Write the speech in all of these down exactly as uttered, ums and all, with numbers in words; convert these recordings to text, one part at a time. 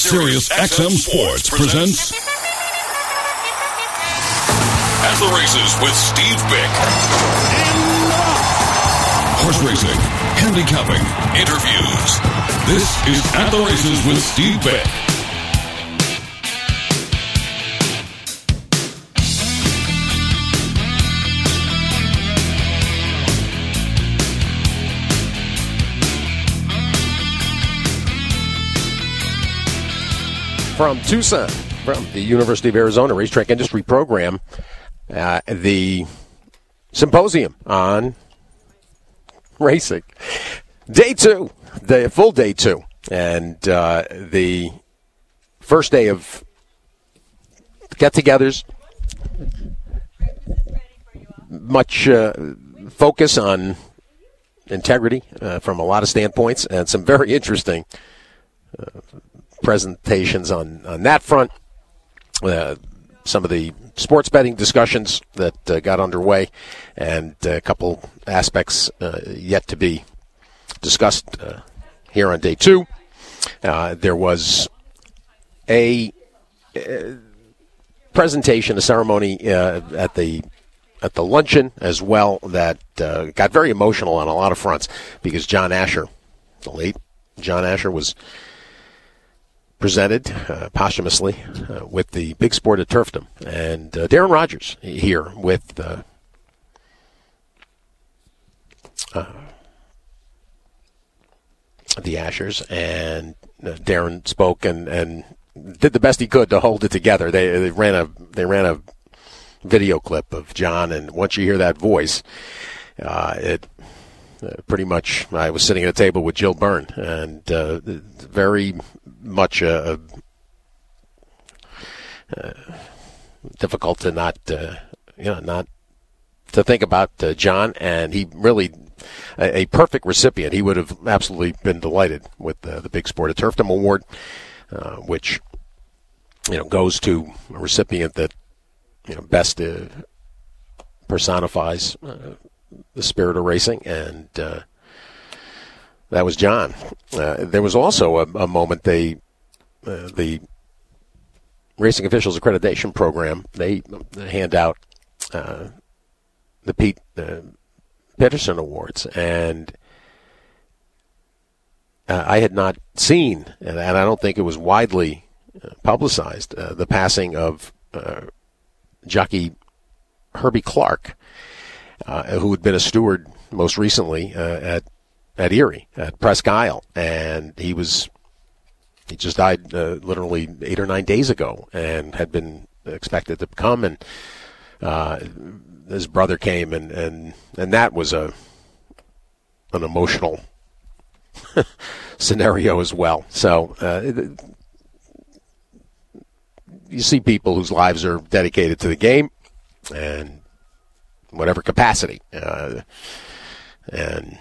Sirius X M Sports presents At the Races with Steve Bick. Horse racing, handicapping, interviews. This is At the Races with Steve Bick. From Tucson, from the University of Arizona Racetrack Industry Program, uh, the symposium on racing. Day two, the full day two, and uh, the first day of get-togethers. Much uh, focus on integrity uh, from a lot of standpoints, and some very interesting uh, presentations on, on that front. Uh, some of the sports betting discussions that uh, got underway, and a couple aspects uh, yet to be discussed uh, here on day two. Uh, there was a uh, presentation, a ceremony uh, at the at the luncheon as well that uh, got very emotional on a lot of fronts, because John Asher, the late John Asher, was presented uh, posthumously uh, with the big sport of turfdom, and uh, Darren Rogers here with uh, uh, the Ashers, and uh, Darren spoke and, and did the best he could to hold it together. They, they ran a they ran a video clip of John, and once you hear that voice, uh, it uh, pretty much. I was sitting at a table with Jill Byrne, and uh, very much uh, uh, difficult to not, uh, you know, not to think about uh, John, and he really a, a perfect recipient. He would have absolutely been delighted with uh, the Big Sport of Turfdom Award, uh, which you know goes to a recipient that you know best uh, personifies uh, the spirit of racing, and uh, that was John. Uh, there was also a, a moment they, uh, the Racing Officials Accreditation Program, they hand out uh, the Pete uh, Peterson Awards, and uh, I had not seen, and, and I don't think it was widely uh, publicized, uh, the passing of uh, jockey Herbie Clark, uh, who had been a steward most recently uh, at at Erie, at Presque Isle, and he was, he just died uh, literally eight or nine days ago, and had been expected to come, and uh, his brother came, and, and, and that was a an emotional scenario as well. So uh, you see people whose lives are dedicated to the game, and whatever capacity, uh, and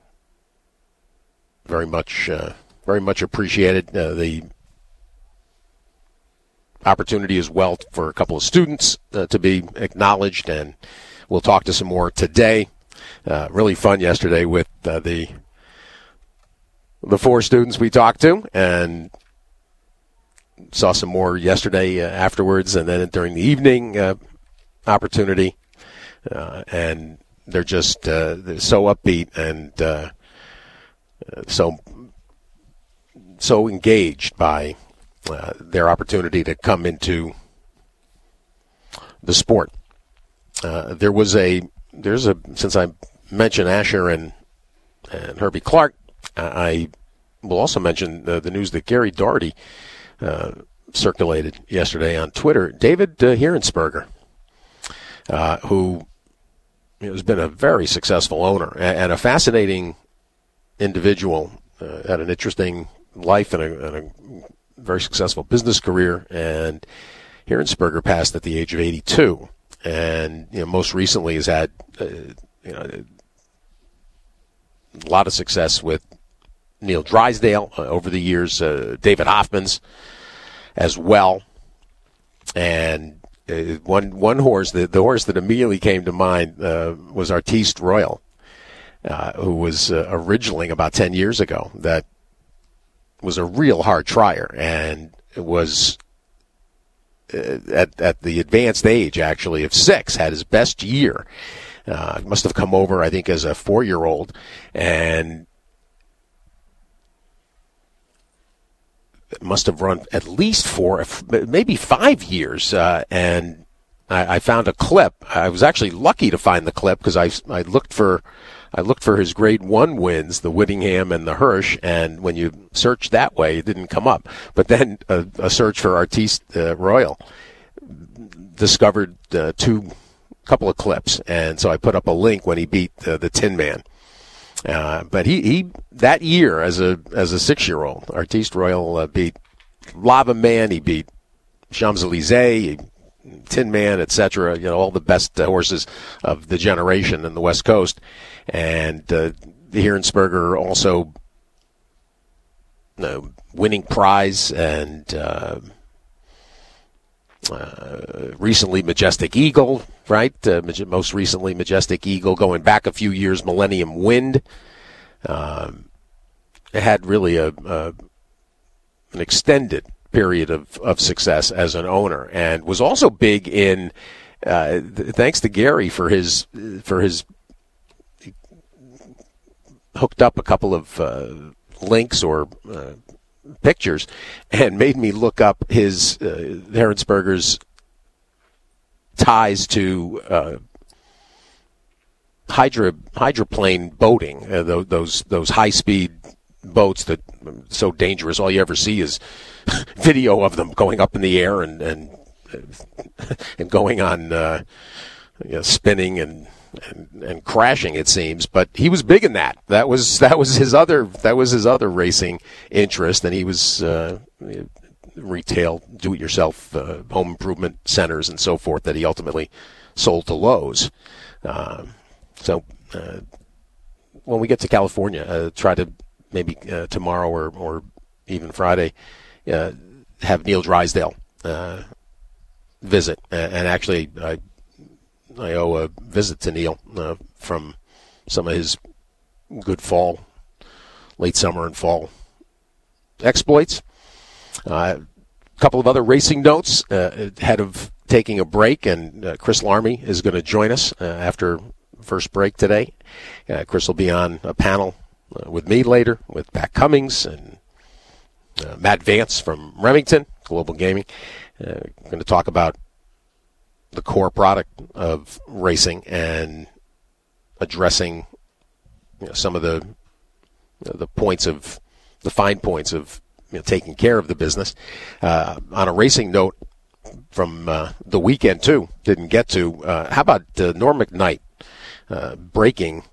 Very much, uh, very much appreciated. Uh, the opportunity as well for a couple of students uh, to be acknowledged, and we'll talk to some more today. Uh, really fun yesterday with uh, the the four students we talked to, and saw some more yesterday uh, afterwards, and then during the evening uh, opportunity. Uh, and they're just uh, they're so upbeat and Uh, So, so engaged by uh, their opportunity to come into the sport. Uh, there was a, there's a, since I mentioned Asher and, and Herbie Clark, I will also mention the, the news that Gary Doherty uh, circulated yesterday on Twitter. David uh, Hirensberger, uh, who has been a very successful owner and, and a fascinating individual, uh, had an interesting life and a, and a very successful business career, and Hirensberger passed at the age of eighty-two, and you know most recently has had uh, you know a lot of success with Neil Drysdale uh, over the years, uh, David Hoffman's as well, and uh, one one horse, the, the horse that immediately came to mind uh, was Artiste Royal, uh, who was uh, originally about ten years ago that was a real hard trier, and it was uh, at at the advanced age actually of six, had his best year. Uh, must have come over, I think, as a four-year-old, and must have run at least four, maybe five years. Uh, and I, I found a clip. I was actually lucky to find the clip because I I looked for I looked for his grade one wins, the Whittingham and the Hirsch, and when you search that way, it didn't come up. But then a, a search for Artiste uh, Royal discovered uh, two. couple of clips, and so I put up a link when he beat uh, the Tin Man. Uh, but he, he that year as a as a six year old, Artiste Royal uh, beat Lava Man, he beat Champs-Élysées, Tin Man, et cetera. You know, all the best uh, horses of the generation in the West Coast, and uh, the Hirensberger also uh, winning prize and. Uh, Uh, recently Majestic Eagle, right? Uh, most recently Majestic Eagle, going back a few years, Millennium Wind. Um, it had really a, a an extended period of, of success as an owner, and was also big in. Uh, th- thanks to Gary for his for his hooked up a couple of uh, links or. Uh, pictures and made me look up his uh, Hirensberger's ties to uh, hydra hydroplane boating, uh, those those, those high speed boats that are so dangerous. All you ever see is video of them going up in the air and and and going on uh, you know, spinning and. And, and crashing, it seems, but he was big in that. That was that was his other that was his other racing interest, and he was uh, retail, do-it-yourself uh, home improvement centers and so forth that he ultimately sold to Lowe's. Uh, so uh, when we get to California, uh, try to maybe uh, tomorrow or or even Friday uh, have Neil Drysdale uh, visit, and actually I. I owe a visit to Neil uh, from some of his good fall, late summer and fall exploits. Uh, a couple of other racing notes uh, ahead of taking a break, and uh, Chris Larmy is going to join us uh, after first break today. Uh, Chris will be on a panel uh, with me later with Pat Cummings and uh, Matt Vance from Remington, Global Gaming. Uh, we're going to talk about the core product of racing and addressing you know, some of the you know, the points of the fine points of you know, taking care of the business. Uh, on a racing note from uh, the weekend too, didn't get to. Uh, how about uh, Norm McKnight uh, breaking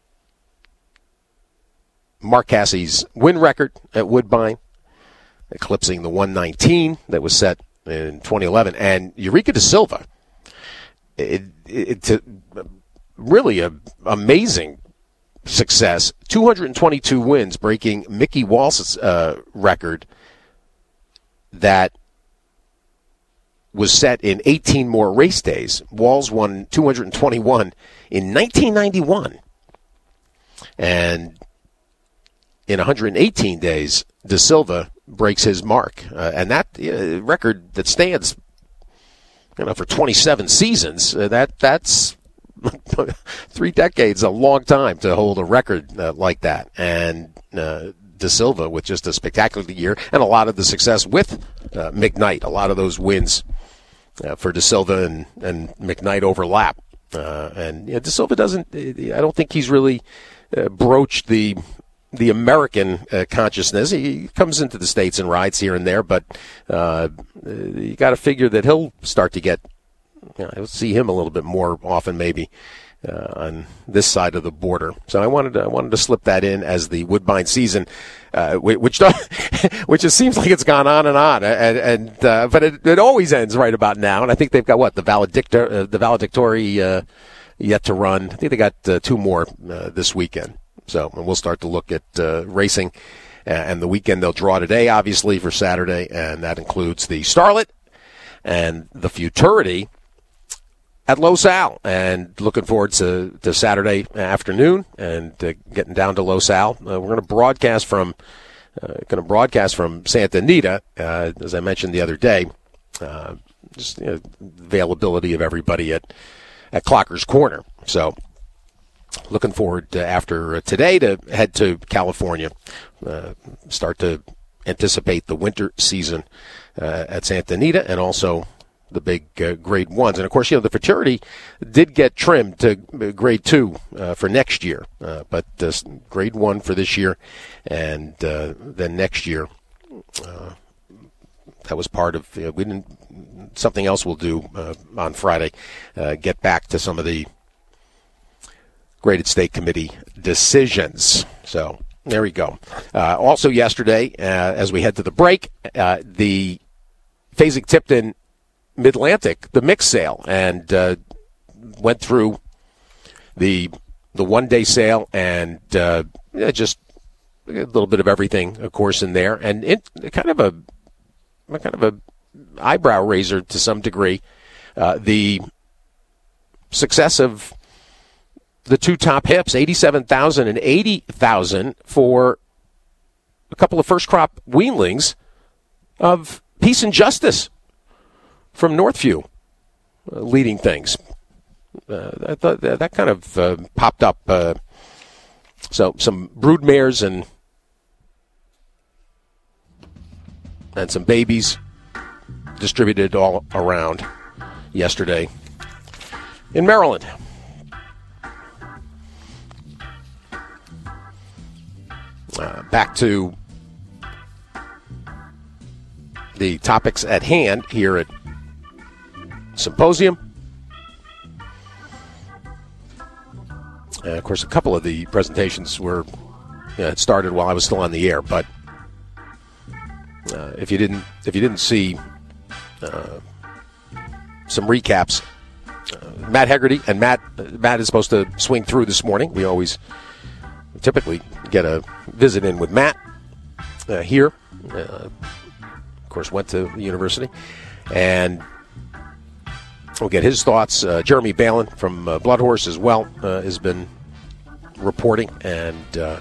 Mark Cassie's win record at Woodbine, eclipsing the one nineteen that was set in twenty eleven, and Eureka da Silva. It, it, it really a amazing success. two hundred twenty-two wins, breaking Mickey Walsh's uh, record that was set in eighteen more race days. Walsh won two hundred twenty-one in nineteen ninety-one, and in one hundred eighteen days, Da Silva breaks his mark, uh, and that uh, record that stands. You know, for twenty-seven seasons, uh, that that's three decades, a long time to hold a record uh, like that. And uh, Da Silva with just a spectacular year and a lot of the success with uh, McKnight. A lot of those wins uh, for Da Silva and, and McKnight overlap. Uh, and yeah, Da Silva doesn't, I don't think he's really uh, broached the the American uh, consciousness. He comes into the States and rides here and there, but uh, you got to figure that he'll start to get, you know, I'll see him a little bit more often maybe uh, on this side of the border. So I wanted to, I wanted to slip that in as the Woodbine season, uh, which which just seems like it's gone on and on, and, and uh, but it, it always ends right about now. And I think they've got what the valedictor, uh, the valedictory uh, yet to run. I think they got uh, two more uh, this weekend. So, and we'll start to look at uh, racing, uh, and the weekend they'll draw today, obviously, for Saturday, and that includes the Starlet and the Futurity at Los Al. And looking forward to, to Saturday afternoon and uh, getting down to Los Al. Uh, we're going to broadcast from uh, going to broadcast from Santa Anita, uh, as I mentioned the other day. Uh, just you know, availability of everybody at, at Clocker's Corner. So looking forward to, after today to head to California, uh, start to anticipate the winter season uh, at Santa Anita and also the big uh, grade ones. And, of course, you know, the fraternity did get trimmed to grade two uh, for next year, uh, but uh, grade one for this year, and uh, then next year, uh, that was part of, you know, we didn't, something else we'll do uh, on Friday, uh, get back to some of the graded state committee decisions. So there we go. Uh, also yesterday, uh, as we head to the break, uh, the Fasig-Tipton Mid-Atlantic, the mix sale, and uh, went through the the one-day sale and uh, yeah, just a little bit of everything, of course, in there, and it kind of a kind of a eyebrow raiser to some degree. Uh, the success of the two top hips, eighty-seven thousand and eighty thousand for a couple of first crop weanlings of Peace and Justice from Northview, uh, leading things. Uh, I thought that, that kind of uh, popped up. Uh, so some brood mares and and some babies distributed all around yesterday in Maryland. Uh, back to the topics at hand here at Symposium. And of course, a couple of the presentations were you know, it started while I was still on the air. But uh, if you didn't, if you didn't see uh, some recaps, uh, Matt Hegarty and Matt Matt is supposed to swing through this morning. We always typically get a visit in with Matt uh, here. Uh, of course, went to the university, and we'll get his thoughts. Uh, Jeremy Balin from uh, Blood Horse as well uh, has been reporting, and uh,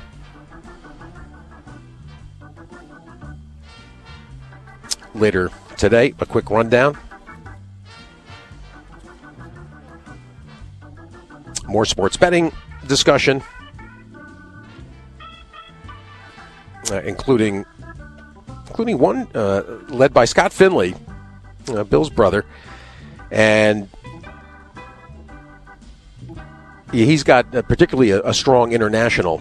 later today, a quick rundown. More sports betting discussion, uh, including including one uh, led by Scott Finley, uh, Bill's brother. And he's got uh, particularly a, a strong international.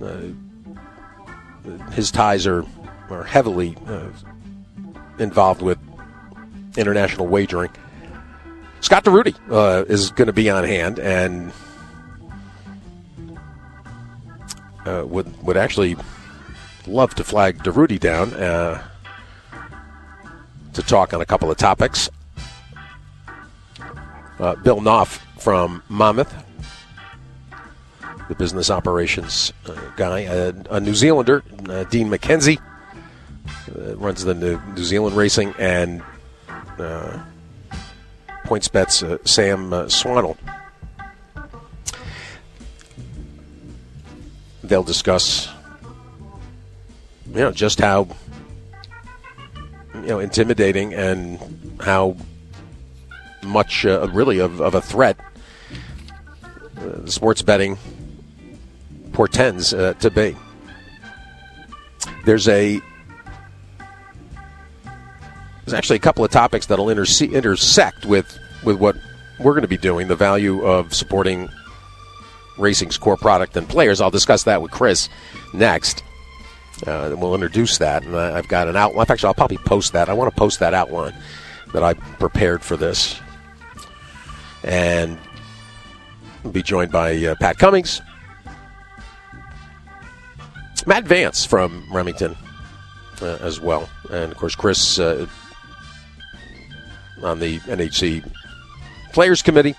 Uh, his ties are, are heavily uh, involved with international wagering. Scott DeRudy uh, is going to be on hand and uh, would would actually love to flag DeRudy down uh, to talk on a couple of topics. Uh, Bill Knopf from Monmouth, the business operations uh, guy, uh, a New Zealander, uh, Dean McKenzie, uh, runs the New, New Zealand racing, and uh, PointsBet's uh, Sam uh, Swannell. They'll discuss, you know, just how, you know, intimidating and how much uh, really of, of a threat uh, sports betting portends uh, to be. There's a there's actually a couple of topics that'll interse- intersect with with what we're going to be doing, the value of supporting racing's core product and players. I'll discuss that with Chris next. Uh, and we'll introduce that, and I, I've got an outline. Actually, I'll probably post that. I want to post that outline that I prepared for this. And we'll be joined by uh, Pat Cummings, Matt Vance from Remington uh, as well, and of course Chris uh, on the N H C Players Committee.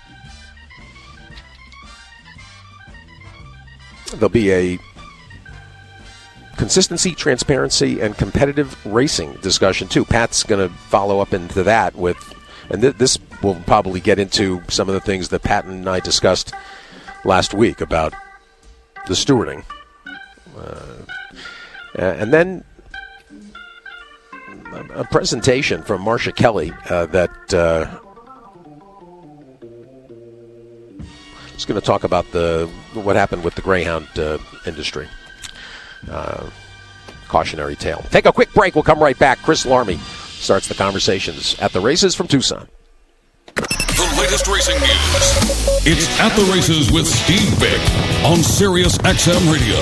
There'll be a consistency, transparency, and competitive racing discussion too. Pat's going to follow up into that with, and th- this will probably get into some of the things that Pat and I discussed last week about the stewarding. Uh, and then a presentation from Marcia Kelly uh, that uh, is going to talk about the what happened with the Greyhound uh, industry. Uh, cautionary tale. Take a quick break. We'll come right back. Chris Larmy starts the conversations at the races from Tucson. The latest racing news. It's At the Races with Steve Bick on Sirius X M Radio.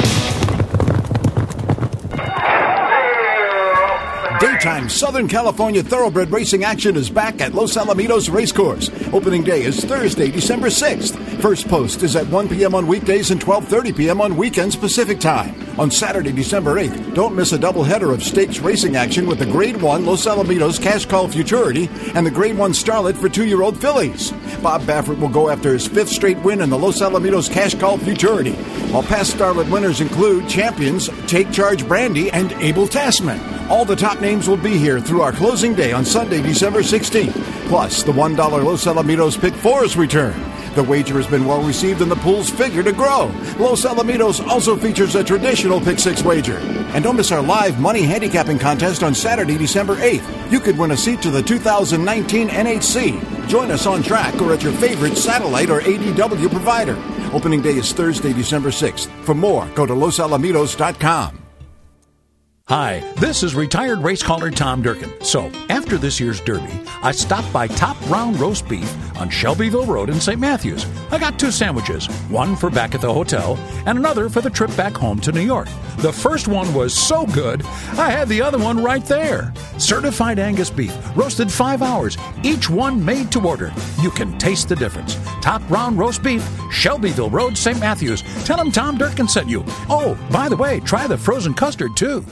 Daytime Southern California thoroughbred racing action is back at Los Alamitos Racecourse. Opening day is Thursday, December sixth. First post is at one p.m. on weekdays and twelve thirty p.m. on weekends Pacific Time. On Saturday, December eighth, don't miss a doubleheader of stakes racing action with the Grade one Los Alamitos Cash Call Futurity and the Grade one Starlet for two-year-old fillies. Bob Baffert will go after his fifth straight win in the Los Alamitos Cash Call Futurity, while past Starlet winners include champions Take Charge Brandy and Abel Tasman. All the top names will be here through our closing day on Sunday, December sixteenth. Plus, the one dollar Los Alamitos Pick four is returned. The wager has been well received and the pools figure to grow. Los Alamitos also features a traditional Pick six wager. And don't miss our live money handicapping contest on Saturday, December eighth. You could win a seat to the two thousand nineteen N H C. Join us on track or at your favorite satellite or A D W provider. Opening day is Thursday, December sixth. For more, go to los alamitos dot com. Hi, this is retired race caller Tom Durkin. So, after this year's Derby, I stopped by Top Round Roast Beef on Shelbyville Road in Saint Matthews. I got two sandwiches, one for back at the hotel and another for the trip back home to New York. The first one was so good, I had the other one right there. Certified Angus beef, roasted five hours, each one made to order. You can taste the difference. Top Round Roast Beef, Shelbyville Road, Saint Matthews. Tell them Tom Durkin sent you. Oh, by the way, try the frozen custard, too.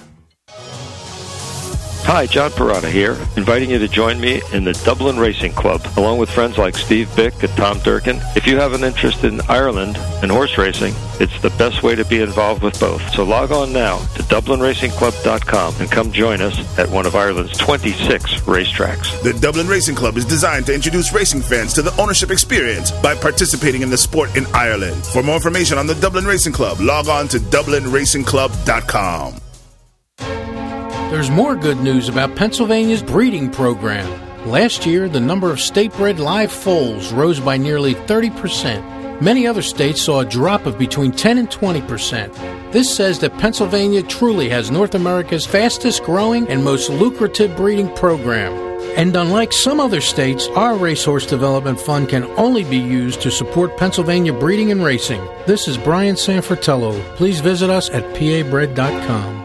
Hi, John Parada here, inviting you to join me in the Dublin Racing Club, along with friends like Steve Bick and Tom Durkin. If you have an interest in Ireland and horse racing, it's the best way to be involved with both. So log on now to dublin racing club dot com and come join us at one of Ireland's twenty-six racetracks. The Dublin Racing Club is designed to introduce racing fans to the ownership experience by participating in the sport in Ireland. For more information on the Dublin Racing Club, log on to dublin racing club dot com. There's more good news about Pennsylvania's breeding program. Last year, the number of state-bred live foals rose by nearly thirty percent. Many other states saw a drop of between ten and twenty percent. This says that Pennsylvania truly has North America's fastest-growing and most lucrative breeding program. And unlike some other states, our Racehorse Development Fund can only be used to support Pennsylvania breeding and racing. This is Brian Sanfratello. Please visit us at p a bred dot com.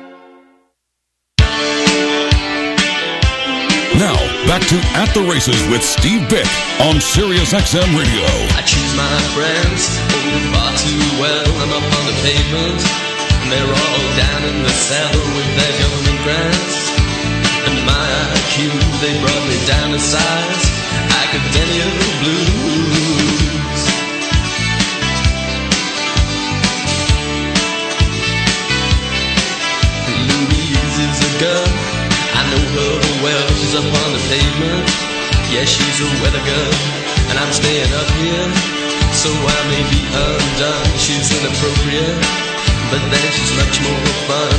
Now, back to At the Races with Steve Bick on Sirius X M Radio. I choose my friends, oh, far too well. I'm up on the pavement, and they're all down in the cellar with their government grants. And my I Q, they brought me down to size, academia blues. Louise is a girl, I know her well, she's up on the pavement. Yeah, she's a weather girl, and I'm staying up here, so I may be undone. She's inappropriate, but then she's much more fun.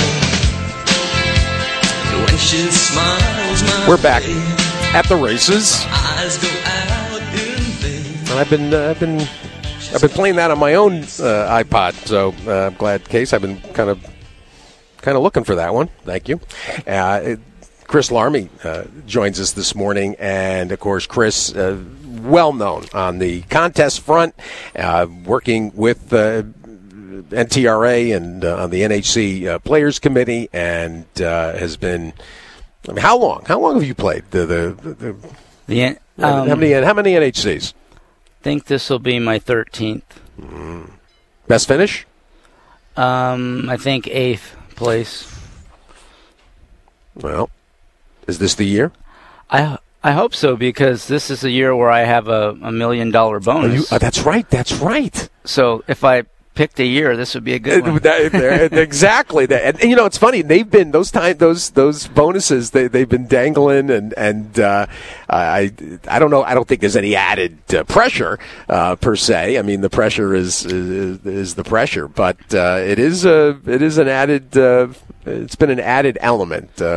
And when she smiles, my We're back way, at the races. eyes go out in vain. And I've been, uh, I've been, I've been playing that on my own uh, iPod. So uh, I'm glad, Case. I've been kind of, kind of looking for that one. Thank you. Uh, it, Chris Larmy uh, joins us this morning, and of course, Chris, uh, well known on the contest front, uh, working with uh, N T R A and uh, on the N H C uh, Players Committee, and uh, has been. I mean, how long? How long have you played the the, the, the The, um, how many how many N H Cs? I think this will be my thirteenth. Mm. Best finish? Um, I think eighth place. Well, is this the year? I I hope so, because this is a year where I have a, a million dollar bonus. You, uh, that's right. That's right. So if I picked a year, this would be a good one. That, that, exactly. That, and, and, you know, it's funny. They've been those time those those bonuses. They they've been dangling, and and uh, I I don't know. I don't think there's any added uh, pressure uh, per se. I mean, the pressure is is, is the pressure, but uh, it is a it is an added. Uh, it's been an added element. Uh,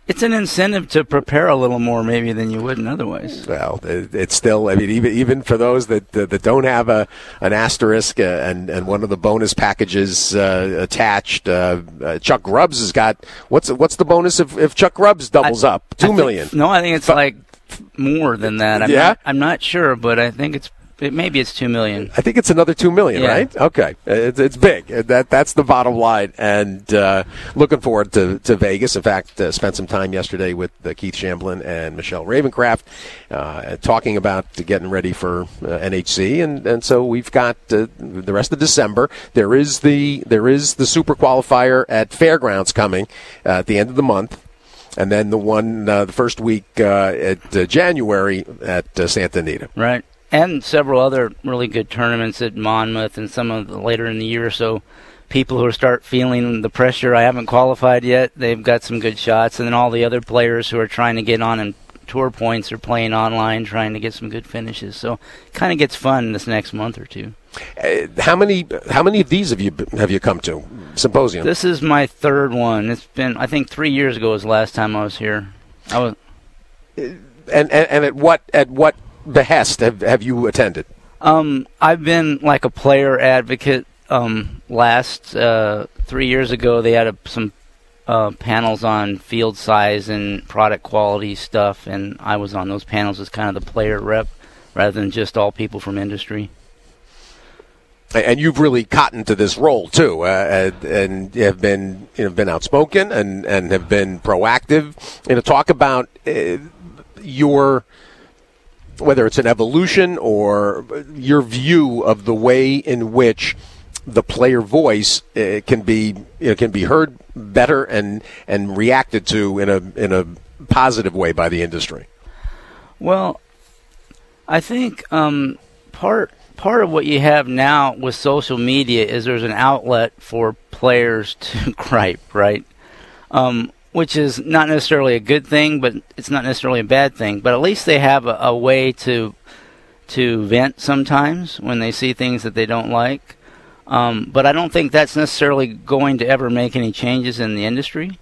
It's an incentive to prepare a little more, maybe, than you wouldn't otherwise. Well, it, it's still. I mean, even even for those that that, that don't have a an asterisk uh, and and one of the bonus packages uh, attached, uh, uh, Chuck Grubbs has got. What's what's the bonus if, if Chuck Grubbs doubles I, up? Two I think, million. No, I think it's F- like more than that. I'm yeah, not, I'm not sure, but I think it's. It, maybe it's two million. I think it's another two million, yeah. right? Okay, it's, it's big. That that's the bottom line, and uh, looking forward to, to Vegas. In fact, uh, spent some time yesterday with uh, Keith Shamblin and Michelle Ravencraft, uh, talking about getting ready for uh, N H C, and, and so we've got uh, the rest of December. There is the there is the Super Qualifier at Fairgrounds coming uh, at the end of the month. And then the one uh, the first week uh, at uh, January at uh, Santa Anita. Right. And several other really good tournaments at Monmouth and some of the later in the year. So people who start feeling the pressure, I haven't qualified yet, they've got some good shots. And then all the other players who are trying to get on and tour points are playing online, trying to get some good finishes. So it kind of gets fun this next month or two. Uh, how many how many of these have you have you come to? Symposium? This is my third one. It's been, I think, three years ago was the last time I was here. I was. And and, and at what at what behest have, have you attended? Um, I've been like a player advocate. Um, last uh, three years ago, they had a, some uh, panels on field size and product quality stuff, and I was on those panels as kind of the player rep rather than just all people from industry. And you've really cottoned to this role too, uh, and have been you know been outspoken and, and have been proactive. You know, talk about uh, your. Whether it's an evolution or your view of the way in which the player voice uh, can be you know, can be heard better and and reacted to in a in a positive way by the industry. Well, I think um, part part of what you have now with social media is there's an outlet for players to gripe, right? Um, which is not necessarily a good thing, but it's not necessarily a bad thing. But at least they have a, a way to to vent sometimes when they see things that they don't like. Um, but I don't think that's necessarily going to ever make any changes in the industry.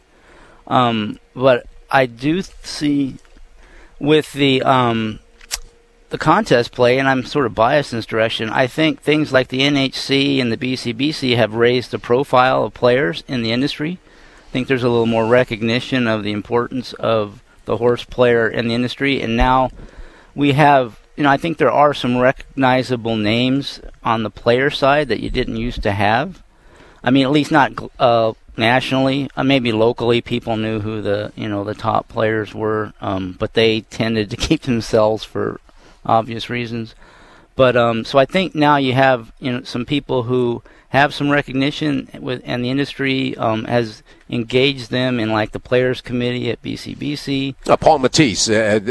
Um, but I do see with the um, the contest play, and I'm sort of biased in this direction, I think things like the N H C and the B C B C have raised the profile of players in the industry. I think there's a little more recognition of the importance of the horse player in the industry, and now we have, you know, I think there are some recognizable names on the player side that you didn't used to have. I mean, at least not uh, nationally. Uh, maybe locally, people knew who the, you know, the top players were, um, but they tended to keep themselves for obvious reasons. But um, so I think now you have, you know, some people who have some recognition with, and the industry um, has engaged them in like the players committee at B C B C. Uh, Paul Matisse, uh,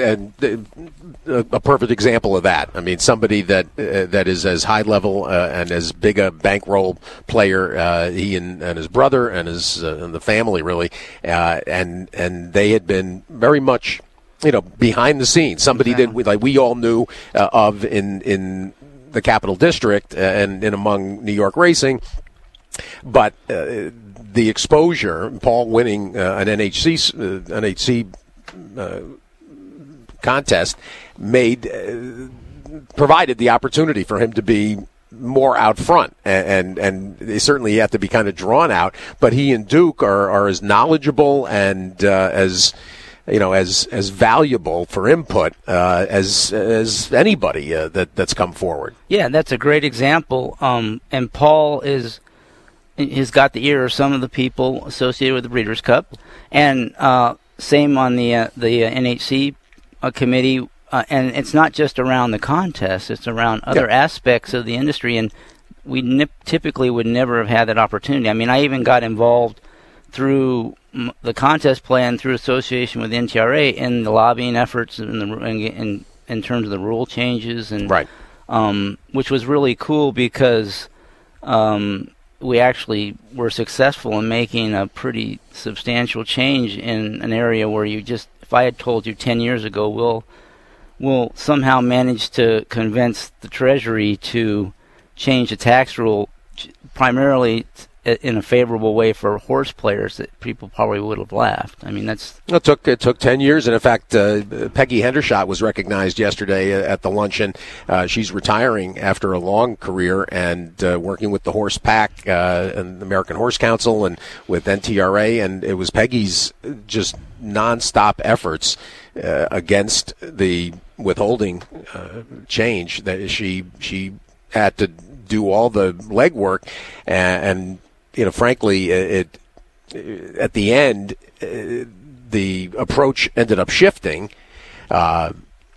uh, uh, a perfect example of that. I mean, somebody that uh, that is as high level uh, and as big a bankroll player. Uh, he and, and his brother and his uh, and the family really, uh, and and they had been very much, you know, behind the scenes. Somebody exactly. that we, like we all knew uh, of in in. the Capital District and, and among New York racing, but uh, the exposure, Paul winning uh, an N H C uh, N H C uh, contest, made uh, provided the opportunity for him to be more out front, and and, and they certainly have to be kind of drawn out. But he and Duke are, are as knowledgeable and uh, as you know, as as valuable for input uh, as as anybody uh, that that's come forward. Yeah, that's a great example. Um, and Paul is has got the ear of some of the people associated with the Breeders' Cup, and uh, same on the uh, the uh, N H C uh, committee. Uh, and it's not just around the contest; it's around other yep. aspects of the industry. And we nip- typically would never have had that opportunity. I mean, I even got involved through the contest plan through association with N T R A in the lobbying efforts in the in in, in terms of the rule changes and right. um, which was really cool because um, we actually were successful in making a pretty substantial change in an area where you just, if I had told you ten years ago, we'll we'll somehow manage to convince the Treasury to change the tax rule primarily in a favorable way for horse players that people probably would have laughed. I mean, that's it took it took ten years, and in fact, uh, Peggy Hendershot was recognized yesterday at the luncheon. Uh, she's retiring after a long career and uh, working with the Horse Pack uh, and the American Horse Council and with N T R A, and it was Peggy's just nonstop efforts uh, against the withholding uh, change that she she had to do all the legwork, and, and you know, frankly, it, it at the end, uh, the approach ended up shifting uh,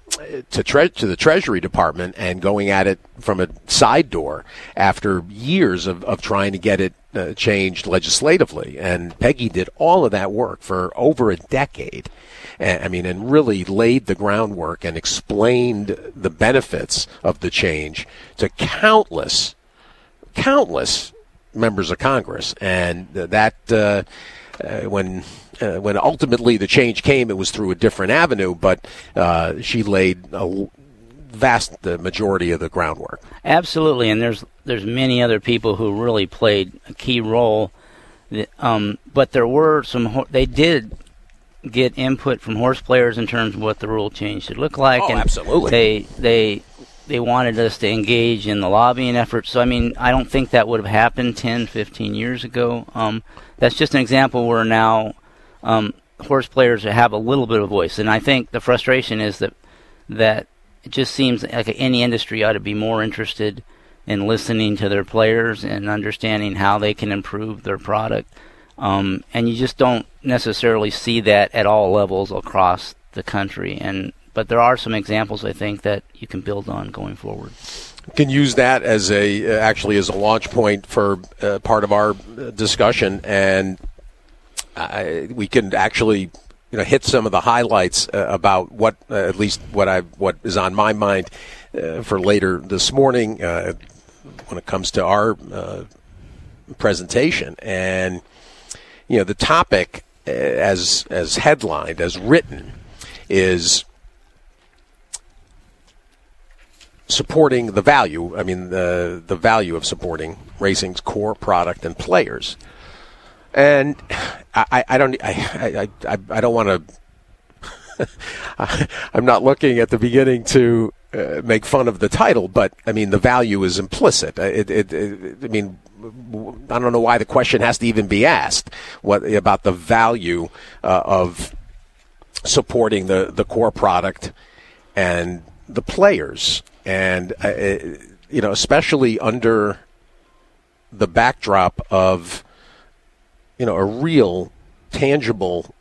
to tre- to the Treasury Department and going at it from a side door after years of, of trying to get it uh, changed legislatively. And Peggy did all of that work for over a decade. I mean, and really laid the groundwork and explained the benefits of the change to countless, countless members of Congress. And that, uh, uh, when uh, when ultimately the change came, it was through a different avenue, but uh, she laid a vast the majority of the groundwork. Absolutely, and there's there's many other people who really played a key role. Um, but there were some, they did get input from horse players in terms of what the rule change should look like. Oh, and absolutely. They they they wanted us to engage in the lobbying effort. So, I mean, I don't think that would have happened ten, fifteen years ago. Um, that's just an example where now um, horse players have a little bit of a voice. And I think the frustration is that that it just seems like any industry ought to be more interested in listening to their players and understanding how they can improve their product. Um, and you just don't necessarily see that at all levels across the country. And but there are some examples, I think, that you can build on going forward. You can use that as a actually as a launch point for uh, part of our discussion, and uh, we can actually you know hit some of the highlights uh, about what uh, at least what I what is on my mind uh, for later this morning uh, when it comes to our uh, presentation. And you know, the topic, uh, as as headlined, as written, is supporting the value. I mean, the the value of supporting racing's core product and players. And I, I don't I I, I don't want to. I'm not looking at the beginning to uh, make fun of the title, but I mean the value is implicit. It, it, it, I mean. I don't know why the question has to even be asked what about the value uh, of supporting the, the core product and the players, and uh, you know, especially under the backdrop of you know a real, tangible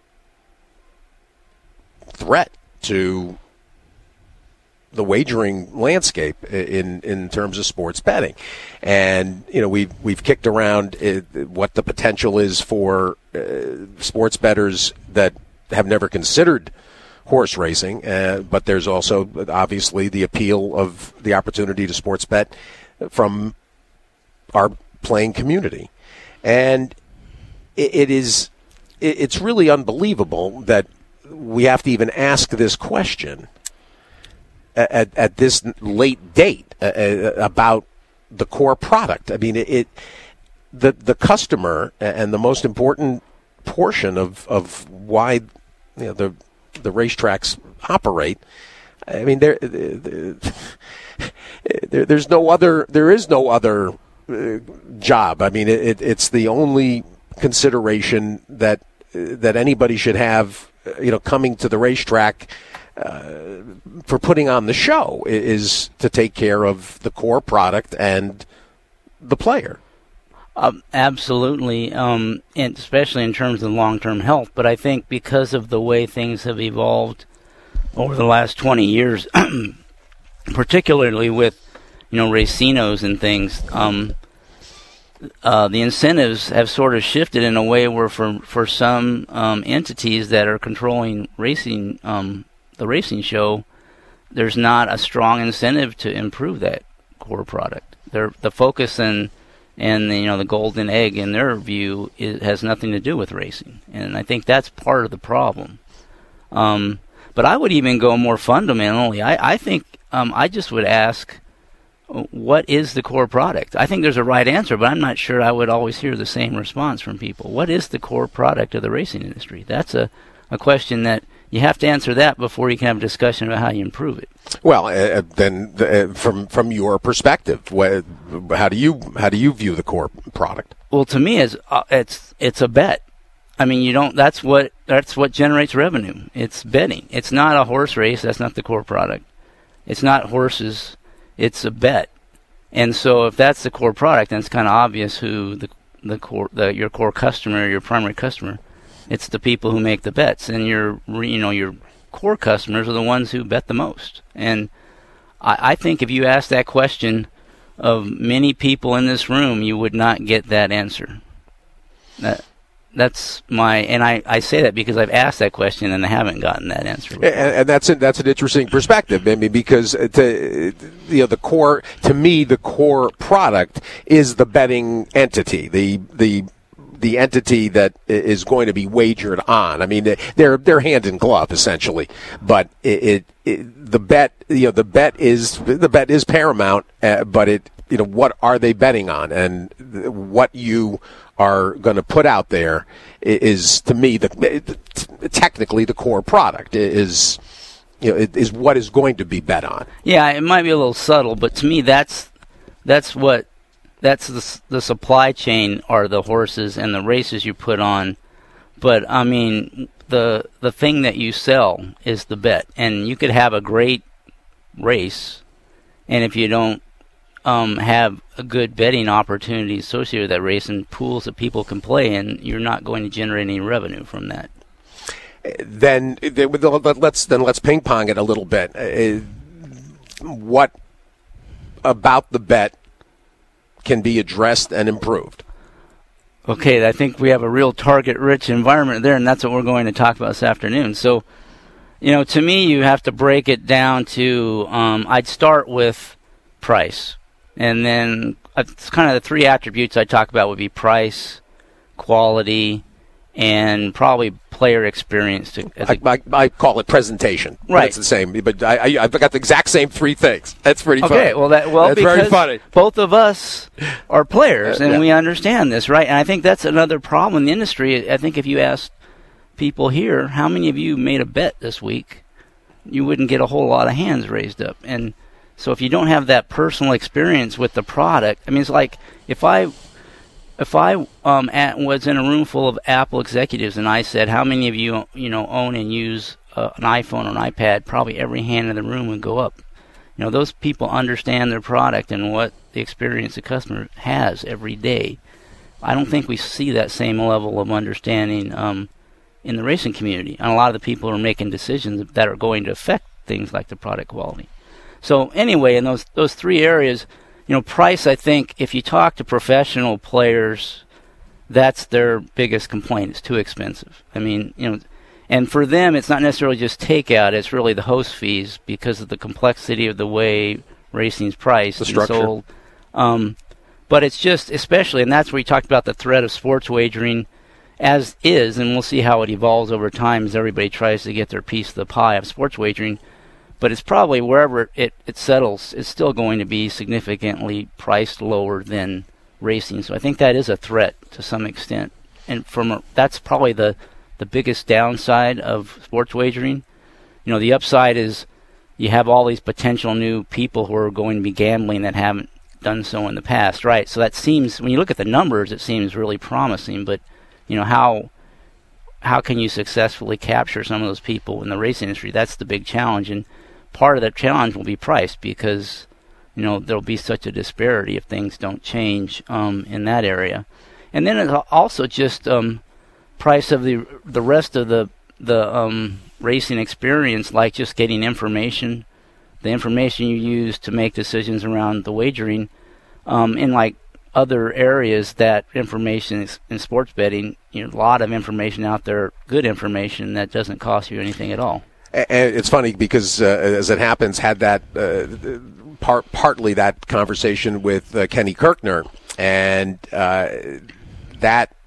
threat to the wagering landscape in, in terms of sports betting. And, you know, we've, we've kicked around it, what the potential is for uh, sports bettors that have never considered horse racing, uh, but there's also obviously the appeal of the opportunity to sports bet from our playing community. And it, it is, it, it's really unbelievable that we have to even ask this question At, at this late date uh, about the core product. I mean, it, it the the customer and the most important portion of, of why you know the the racetracks operate. I mean, there, there there's no other there is no other uh, job. I mean, it, it's the only consideration that that anybody should have. You know, coming to the racetrack. Uh, for putting on the show is to take care of the core product and the player. Um, absolutely, um, and especially in terms of long-term health. But I think because of the way things have evolved over the last twenty years, particularly with you know racinos and things, um, uh, the incentives have sort of shifted in a way where for for some um, entities that are controlling racing. Um, the racing show, there's not a strong incentive to improve that core product. They're, the focus and and the, you know the golden egg in their view is, has nothing to do with racing, and I think that's part of the problem. Um, but I would even go more fundamentally. I, I think um, I just would ask what is the core product? I think there's a right answer, but I'm not sure I would always hear the same response from people. What is the core product of the racing industry? That's a, a question that you have to answer that before you can have a discussion about how you improve it. Well, uh, then uh, from from your perspective, wh- how do you how do you view the core product? Well, to me, it's uh, it's it's a bet. I mean, you don't. That's what that's what generates revenue. It's betting. It's not a horse race. That's not the core product. It's not horses. It's a bet. And so, if that's the core product, then it's kind of obvious who the the core the your core customer, your primary customer. It's the people who make the bets, and your you know your core customers are the ones who bet the most. And I, I think if you ask that question of many people in this room, you would not get that answer. That that's my and I, I say that because I've asked that question and I haven't gotten that answer. And, and that's a, that's an interesting perspective. I mean, because to, you know the core to me the core product is the betting entity, the the. the entity that is going to be wagered on. I mean, they're they're hand in glove essentially, but it, it, it the bet you know the bet is the bet is paramount. Uh, but it you know what are they betting on, and what you are going to put out there is to me the technically the core product is you know is what is going to be bet on. Yeah, it might be a little subtle, but to me that's that's what. That's the, the supply chain are the horses and the races you put on. But, I mean, the the thing that you sell is the bet. And you could have a great race, and if you don't um, have a good betting opportunity associated with that race and pools that people can play in, you're not going to generate any revenue from that. Then let's then let's ping pong it a little bit. What about the bet can be addressed and improved? Okay, I think we have a real target-rich environment there, and that's what we're going to talk about this afternoon. So, you know, to me, you have to break it down to, um, I'd start with price. And then it's kind of the three attributes I talk about would be price, quality, and probably player experience. To, as I, I, I call it presentation. Right. It's the same, but I, I, I've got the exact same three things. That's pretty okay, funny. Okay, well, that, well that's because very funny. Both of us are players, and yeah. we understand this, right? And I think that's another problem in the industry. I think if you ask people here, how many of you made a bet this week, you wouldn't get a whole lot of hands raised up. And so if you don't have that personal experience with the product, I mean, it's like if I... If I um, at, was in a room full of Apple executives and I said, how many of you, you know, own and use uh, an iPhone or an iPad, probably every hand in the room would go up. You know, those people understand their product and what the experience the customer has every day. I don't think we see that same level of understanding um, in the racing community. And a lot of the people are making decisions that are going to affect things like the product quality. So anyway, in those those three areas, you know, price, I think, if you talk to professional players, that's their biggest complaint. It's too expensive. I mean, you know, and for them, it's not necessarily just takeout. It's really the host fees because of the complexity of the way racing's priced the structure. and sold. Um, but it's just, especially, and that's where you talked about the threat of sports wagering as is, and we'll see how it evolves over time as everybody tries to get their piece of the pie of sports wagering. But it's probably wherever it, it settles, it's still going to be significantly priced lower than racing. So I think that is a threat to some extent. And from a, that's probably the, the biggest downside of sports wagering. You know, the upside is you have all these potential new people who are going to be gambling that haven't done so in the past, right? So that seems, when you look at the numbers, it seems really promising. But, you know, how how can you successfully capture some of those people in the racing industry? That's the big challenge. And part of the challenge will be price because, you know, there'll be such a disparity if things don't change um, in that area. And then it's also just um, price of the the rest of the the um, racing experience, like just getting information, the information you use to make decisions around the wagering, um, in like other areas that information is, in sports betting, you know, a lot of information out there, good information that doesn't cost you anything at all. And it's funny because, uh, as it happens, had that uh, part partly that conversation with uh, Kenny Kirkner, and uh, that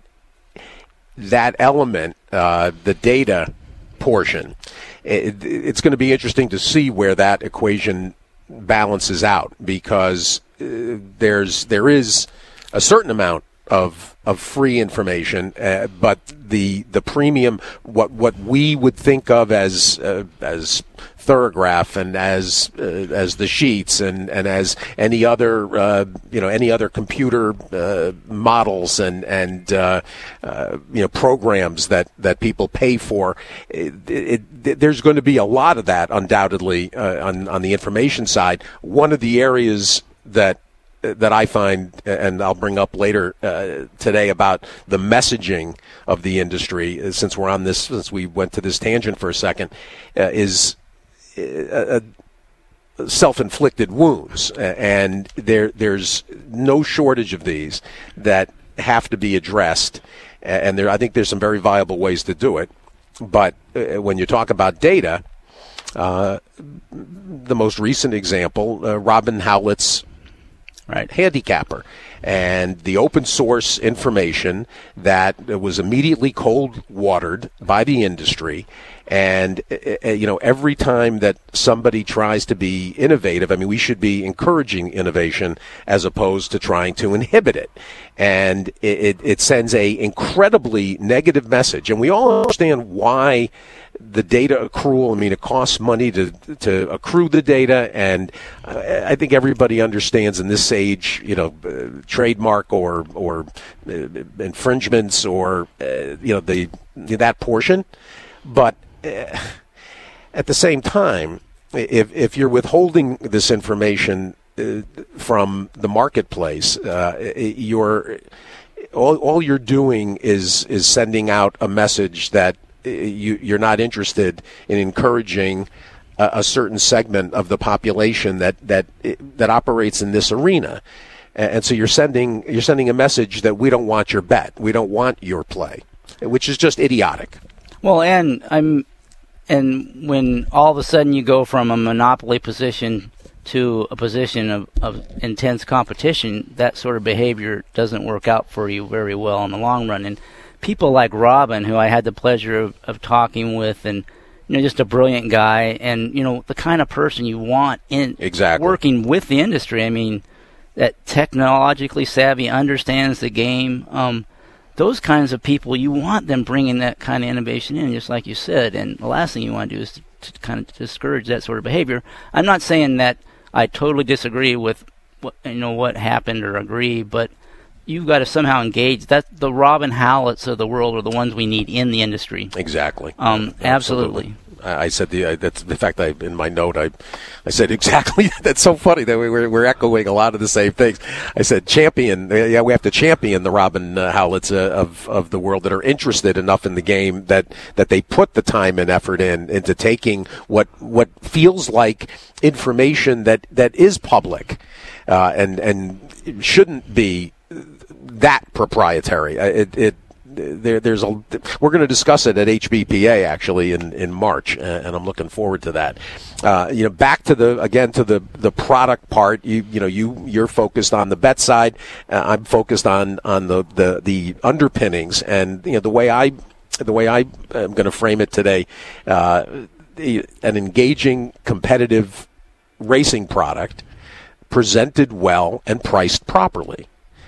that element, uh, the data portion, it, it's going to be interesting to see where that equation balances out, because uh, there's there is a certain amount of of free information, uh, but the the premium, what what we would think of as uh, as Thorograph and as uh, as the sheets and, and as any other uh, you know any other computer uh, models and and uh, uh, you know programs that, that people pay for, it, it, there's going to be a lot of that undoubtedly uh, on on the information side. One of the areas that that I find, and I'll bring up later uh, today, about the messaging of the industry, since we're on this, since we went to this tangent for a second, uh, is uh, self-inflicted wounds, and there there's no shortage of these that have to be addressed, and there I think there's some very viable ways to do it. But uh, when you talk about data, uh, the most recent example, uh, Robin Howlett's Right, handicapper, and the open source information that was immediately cold watered by the industry. And uh, you know, every time that somebody tries to be innovative, I mean, we should be encouraging innovation as opposed to trying to inhibit it. And it, it, it sends a incredibly negative message. And we all understand why the data accrual, I mean, it costs money to to accrue the data, and uh, I think everybody understands in this age, you know, uh, trademark or or uh, infringements or uh, you know the that portion. But uh, at the same time, if if you're withholding this information uh, from the marketplace, uh, you're all all you're doing is is sending out a message that You, you're not interested in encouraging a, a certain segment of the population that that that operates in this arena, and, and so you're sending you're sending a message that we don't want your bet, we don't want your play, which is just idiotic. Well, and I'm, and when all of a sudden you go from a monopoly position to a position of, of intense competition, that sort of behavior doesn't work out for you very well in the long run. And people like Robin, who I had the pleasure of, of talking with, and you know, just a brilliant guy, and you know, the kind of person you want in exactly. working with the industry. I mean, that technologically savvy, understands the game. Um, those kinds of people, you want them bringing that kind of innovation in, just like you said. And the last thing you want to do is to, to kind of discourage that sort of behavior. I'm not saying that I totally disagree with what, you know, what happened or agree, but you've got to somehow engage. That the Robin Howletts of the world are the ones we need in the industry. Exactly. Um, absolutely. absolutely. I said the. I, that's the fact. I in my note. I, I said exactly. That's so funny that we, we're we're echoing a lot of the same things. I said champion. Yeah, we have to champion the Robin uh, Howletts uh, of of the world that are interested enough in the game that that they put the time and effort in into taking what what feels like information that that is public, uh, and and shouldn't be that proprietary. It, it there, there's a. We're going to discuss it at H B P A actually in, in March, and I'm looking forward to that. Uh, you know, back to the again to the, the product part. You you know you you're focused on the bet side. Uh, I'm focused on on the, the, the underpinnings, and you know the way I the way I am going to frame it today. Uh, an engaging, competitive racing product presented well and priced properly.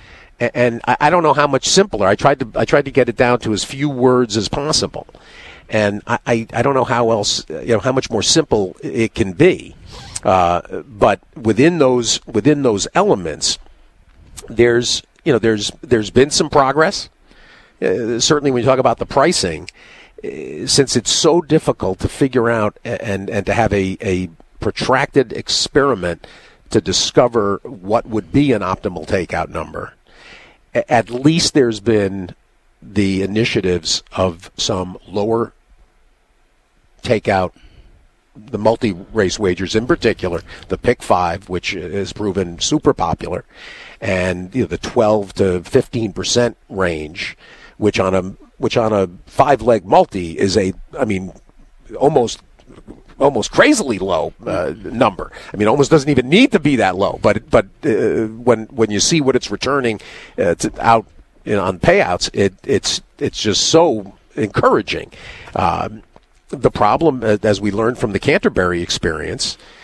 And I don't know how much simpler. I tried to I tried to get it down to as few words as possible, and I, I, I don't know how else you know how much more simple it can be. Uh, but within those within those elements, there's you know there's there's been some progress. Uh, certainly, when you talk about the pricing, uh, since it's so difficult to figure out and and to have a, a protracted experiment to discover what would be an optimal takeout number. At least there's been the initiatives of some lower takeout, the multi-race wagers in particular, the Pick Five, which has proven super popular, and you know, the twelve to fifteen percent range, which on a which on a five-leg multi is a, I mean, almost. almost crazily low uh, number. I mean, it almost doesn't even need to be that low. But but uh, when when you see what it's returning uh, to out you know, on payouts, it it's it's just so encouraging. Um, the problem, as we learned from the Canterbury experience,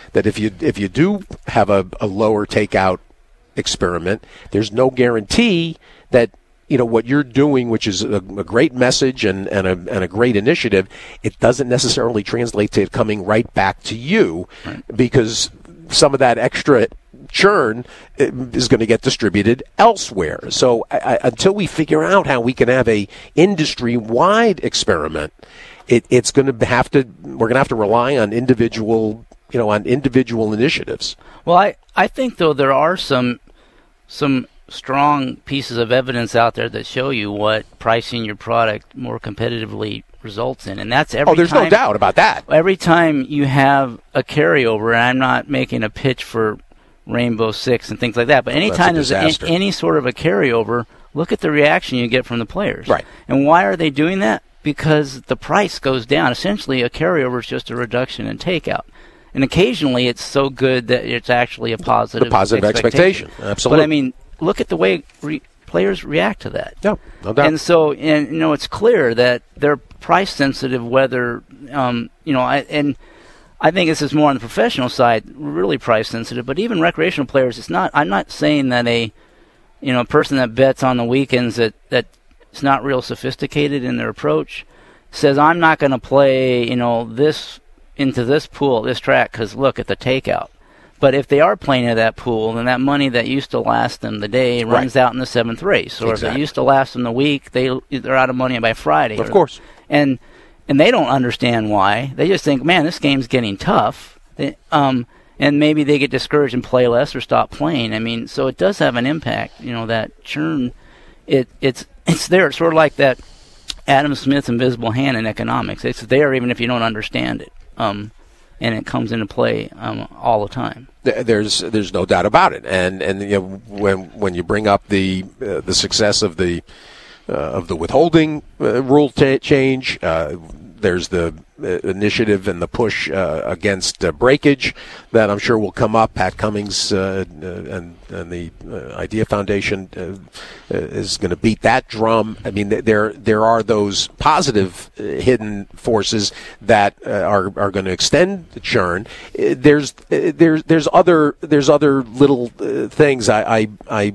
that if you if you do have a, a lower takeout experiment, there's no guarantee that, you know, what you're doing, which is a, a great message and, and, a, and a great initiative, it doesn't necessarily translate to it coming right back to you, right, because some of that extra churn is going to get distributed elsewhere. So I, until we figure out how we can have a industry-wide experiment, it, it's going to have to, we're going to have to rely on individual, you know, on individual initiatives. Well, I, I think, though, there are some some strong pieces of evidence out there that show you what pricing your product more competitively results in, and that's every oh there's time, no doubt about that. Every time you have a carryover, and I'm not making a pitch for Rainbow Six and things like that, but anytime there's a, any sort of a carryover, look at the reaction you get from the players. Right. And why are they doing that? Because the price goes down. Essentially, a carryover is just a reduction in takeout. And occasionally it's so good that it's actually a positive, the positive expectation. expectation. Absolutely. But, I mean, look at the way re- players react to that. Yeah, no doubt. And so, and you know, it's clear that they're price sensitive, whether, um, you know, I, and I think this is more on the professional side, really price sensitive, but even recreational players, it's not, I'm not saying that a, you know, a person that bets on the weekends that, that it's not real sophisticated in their approach says, I'm not going to play, you know, this into this pool, this track, because look at the takeout. But if they are playing at that pool, then that money that used to last them the day runs right. out in the seventh race. Or exactly. if it used to last them the week, they, they're out of money by Friday. Of or, course. And and they don't understand why. They just think, man, this game's getting tough. They, um, and maybe they get discouraged and play less or stop playing. I mean, so it does have an impact. You know, that churn, it it's it's there. It's sort of like that Adam Smith's invisible hand in economics. It's there even if you don't understand it. Um, and it comes into play um, all the time. There's there's no doubt about it, and and you know, when when you bring up the uh, the success of the uh, of the withholding uh, rule t- change, uh, there's the uh, initiative and the push uh, against uh, breakage that I'm sure will come up. Pat Cummings uh, uh, and and the uh, Idea Foundation uh, uh, is going to beat that drum. I mean, there there are those positive uh, hidden forces that uh, are are going to extend the churn. Uh, there's uh, there's there's other there's other little uh, things. I, I I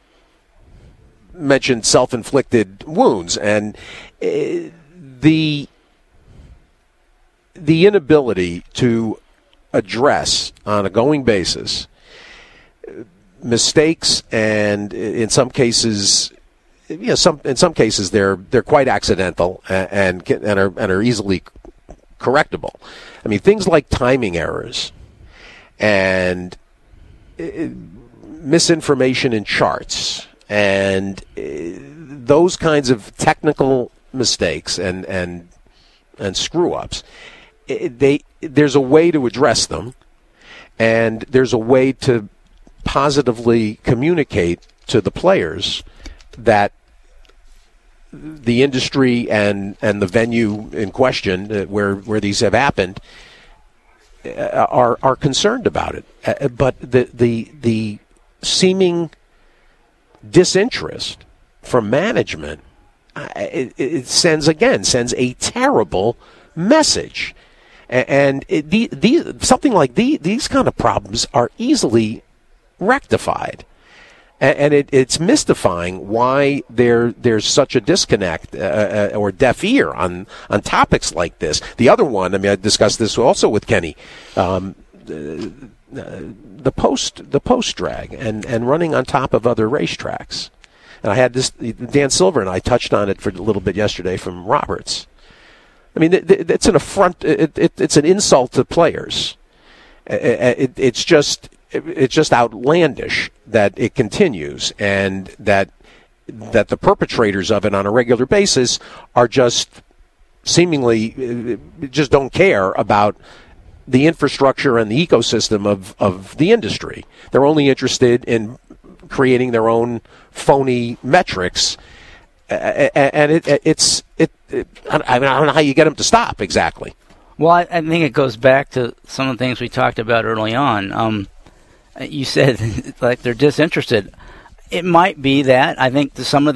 mentioned self-inflicted wounds and uh, the. The inability to address on a going basis mistakes, and in some cases, you know, some in some cases they're they're quite accidental and and, and are and are easily correctable. I mean, things like timing errors and misinformation in charts and those kinds of technical mistakes and and and screw ups. They there's a way to address them, and there's a way to positively communicate to the players that the industry and, and the venue in question uh, where where these have happened uh, are are concerned about it. Uh, but the the the seeming disinterest from management uh, it, it sends again sends a terrible message. And it, the, the, something like the, these kind of problems are easily rectified. And, and it, it's mystifying why there there's such a disconnect uh, or deaf ear on, on topics like this. The other one, I mean, I discussed this also with Kenny, um, the, the post the post drag and, and running on top of other racetracks. And I had this, Dan Silver and I touched on it for a little bit yesterday from Roberts. I mean, it's an affront. It, it, it's an insult to players. It, it, it's just, it's just outlandish that it continues, and that that the perpetrators of it on a regular basis are just seemingly just don't care about the infrastructure and the ecosystem of, of the industry. They're only interested in creating their own phony metrics. And it, it's it, it. I mean, I don't know how you get them to stop exactly. Well, I, I think it goes back to some of the things we talked about early on. Um, you said like they're disinterested. It might be that. I think some of that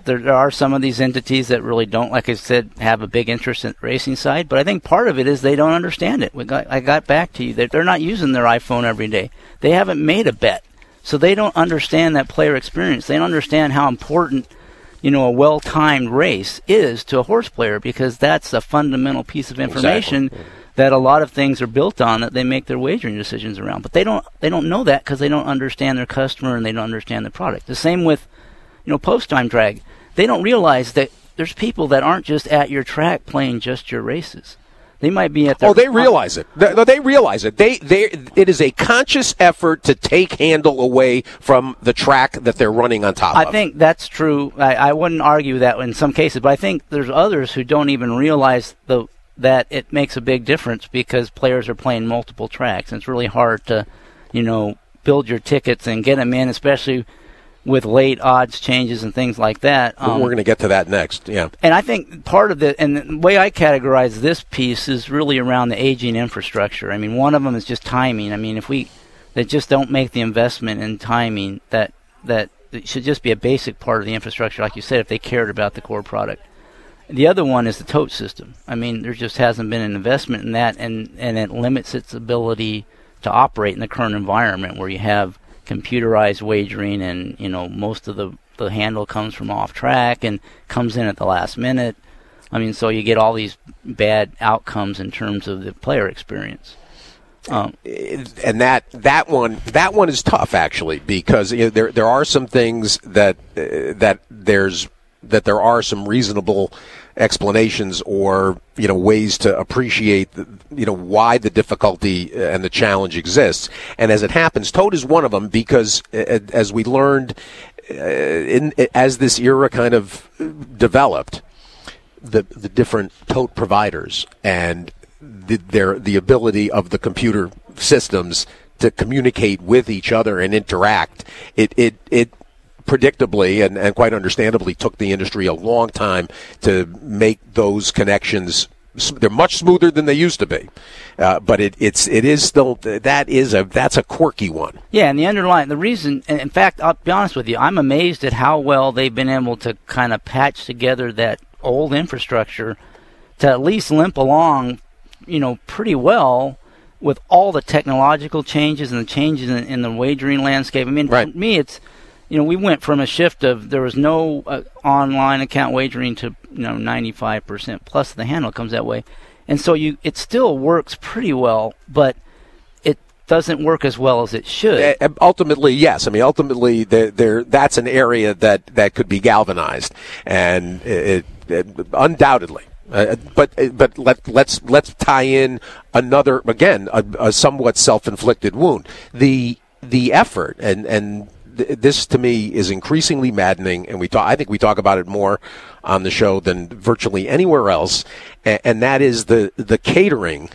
there, there are some of these entities that really don't, like I said, have a big interest in the racing side. But I think part of it is they don't understand it. We got, I got back to you. They're, they're not using their iPhone every day. They haven't made a bet. So they don't understand that player experience. They don't understand how important, you know, a well-timed race is to a horse player, because that's a fundamental piece of information exactly. that a lot of things are built on that they make their wagering decisions around. But they don't they don't know that because they don't understand their customer and they don't understand the product. The same with, you know, post-time drag. They don't realize that there's people that aren't just at your track playing just your races. They might be at their... Oh, they realize it. They, they realize it. They, they, it is a conscious effort to take handle away from the track that they're running on top I of. I think that's true. I, I wouldn't argue that in some cases, but I think there's others who don't even realize the that it makes a big difference because players are playing multiple tracks. And it's really hard to, you know, build your tickets and get them in, especially with late odds changes and things like that. Um, We're going to get to that next, yeah. And I think part of the, and the way I categorize this piece is really around the aging infrastructure. I mean, one of them is just timing. I mean, if we, they just don't make the investment in timing, that, that it should just be a basic part of the infrastructure, like you said, if they cared about the core product. The other one is the tote system. I mean, there just hasn't been an investment in that, and, and it limits its ability to operate in the current environment where you have computerized wagering, and you know most of the the handle comes from off track and comes in at the last minute. I mean, so you get all these bad outcomes in terms of the player experience. Um, and that that one that one is tough actually, because you know, there there are some things that uh, that there's that there are some reasonable explanations or you know ways to appreciate the, you know why the difficulty and the challenge exists. And as it happens, Tote is one of them, because uh, as we learned uh, in as this era kind of developed, the the different Tote providers and the, their the ability of the computer systems to communicate with each other and interact, it it it predictably and, and quite understandably took the industry a long time to make those connections. They're much smoother than they used to be, uh, but it, it's it is still that is a that's a quirky one. Yeah, and the underlying the reason, and in fact, I'll be honest with you, I'm amazed at how well they've been able to kind of patch together that old infrastructure to at least limp along, you know, pretty well with all the technological changes and the changes in, in the wagering landscape. I mean, right. For me, it's. You know, we went from a shift of there was no uh, online account wagering to, you know, ninety-five percent plus the handle comes that way. And so you it still works pretty well, but it doesn't work as well as it should. Uh, ultimately, yes. I mean, ultimately, there, there, that's an area that, that could be galvanized, and it, it, undoubtedly. Uh, but but let, let's let's tie in another, again, a, a somewhat self-inflicted wound. The the effort and and. This to me is increasingly maddening, and we talk, I think we talk about it more on the show than virtually anywhere else, and, and that is the, the catering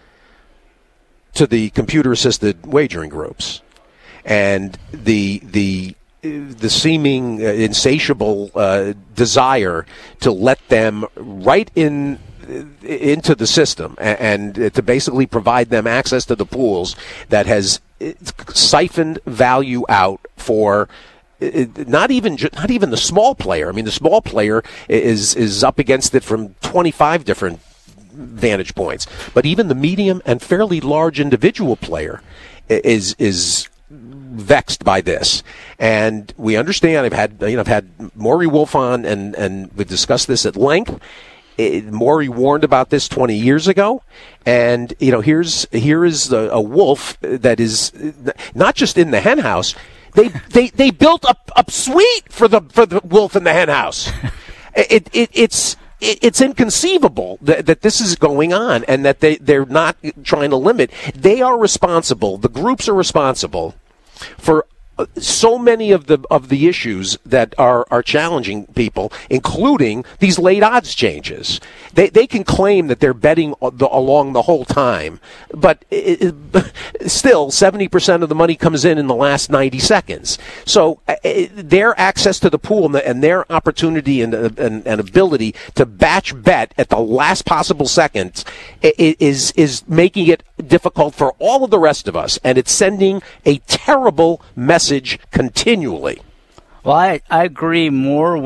to the computer-assisted wagering groups, and the the the seeming uh, insatiable uh, desire to let them right in into the system and, and to basically provide them access to the pools that has siphoned value out for not even not even the small player. I mean, the small player is is up against it from twenty-five different vantage points, but even the medium and fairly large individual player is is vexed by this. And we understand. I've had you know I've had Maury Wolf on, and and we discussed this at length. It, Maury warned about this twenty years ago, and you know here's here is a, a wolf that is not just in the hen house. They they, they built a, a suite for the for the wolf in the hen house. It, it it's it, it's inconceivable that, that this is going on, and that they they're not trying to limit. They are responsible. The groups are responsible for so many of the of the issues that are, are challenging people, including these late odds changes. They they can claim that they're betting the, along the whole time, but it, it, still seventy percent of the money comes in in the last ninety seconds. So uh, their access to the pool and, the, and their opportunity and, and, and ability to batch bet at the last possible second is is making it difficult for all of the rest of us, and it's sending a terrible message continually. Well, I, I agree more with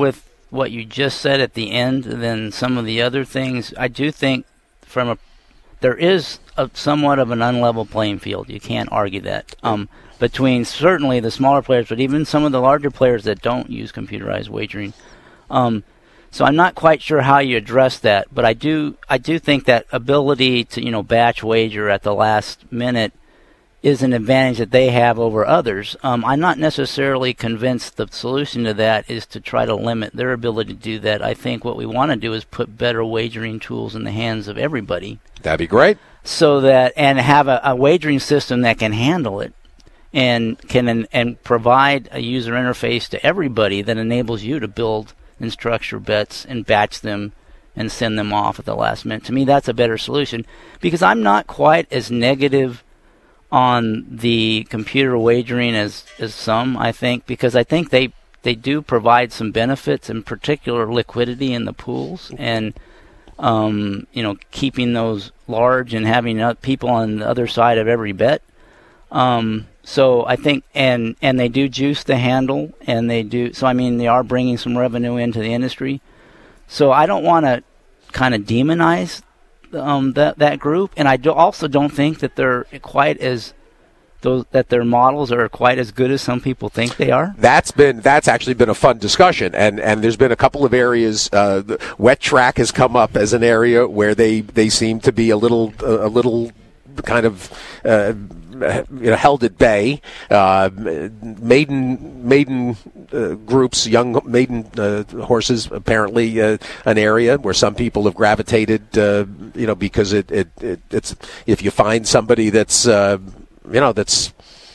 what you just said at the end than some of the other things. I do think from a there is a, somewhat of an unlevel playing field. You can't argue that. Um, between certainly the smaller players, but even some of the larger players that don't use computerized wagering. Um, so I'm not quite sure how you address that, but I do I do think that ability to, you know, batch wager at the last minute is an advantage that they have over others. Um, I'm not necessarily convinced the solution to that is to try to limit their ability to do that. I think what we want to do is put better wagering tools in the hands of everybody. That'd be great. So that, and have a, a wagering system that can handle it and can and, and provide a user interface to everybody that enables you to build and structure bets and batch them and send them off at the last minute. To me, that's a better solution, because I'm not quite as negative on the computer wagering as, as some, I think, because I think they, they do provide some benefits, in particular liquidity in the pools, and um, you know, keeping those large and having people on the other side of every bet. Um, so I think, and and they do juice the handle, and they do, so I mean, they are bringing some revenue into the industry. So I don't want to kind of demonize Um, that that group, and I do also don't think that they're quite as those that their models are quite as good as some people think they are. That's been that's actually been a fun discussion, and and there's been a couple of areas. Uh, the wet track has come up as an area where they, they seem to be a little a little kind of uh, you know, held at bay. Uh, maiden maiden uh, groups, young maiden uh, horses, apparently uh, an area where some people have gravitated. Uh, you know, because it, it, it it's if you find somebody that's uh, you know that's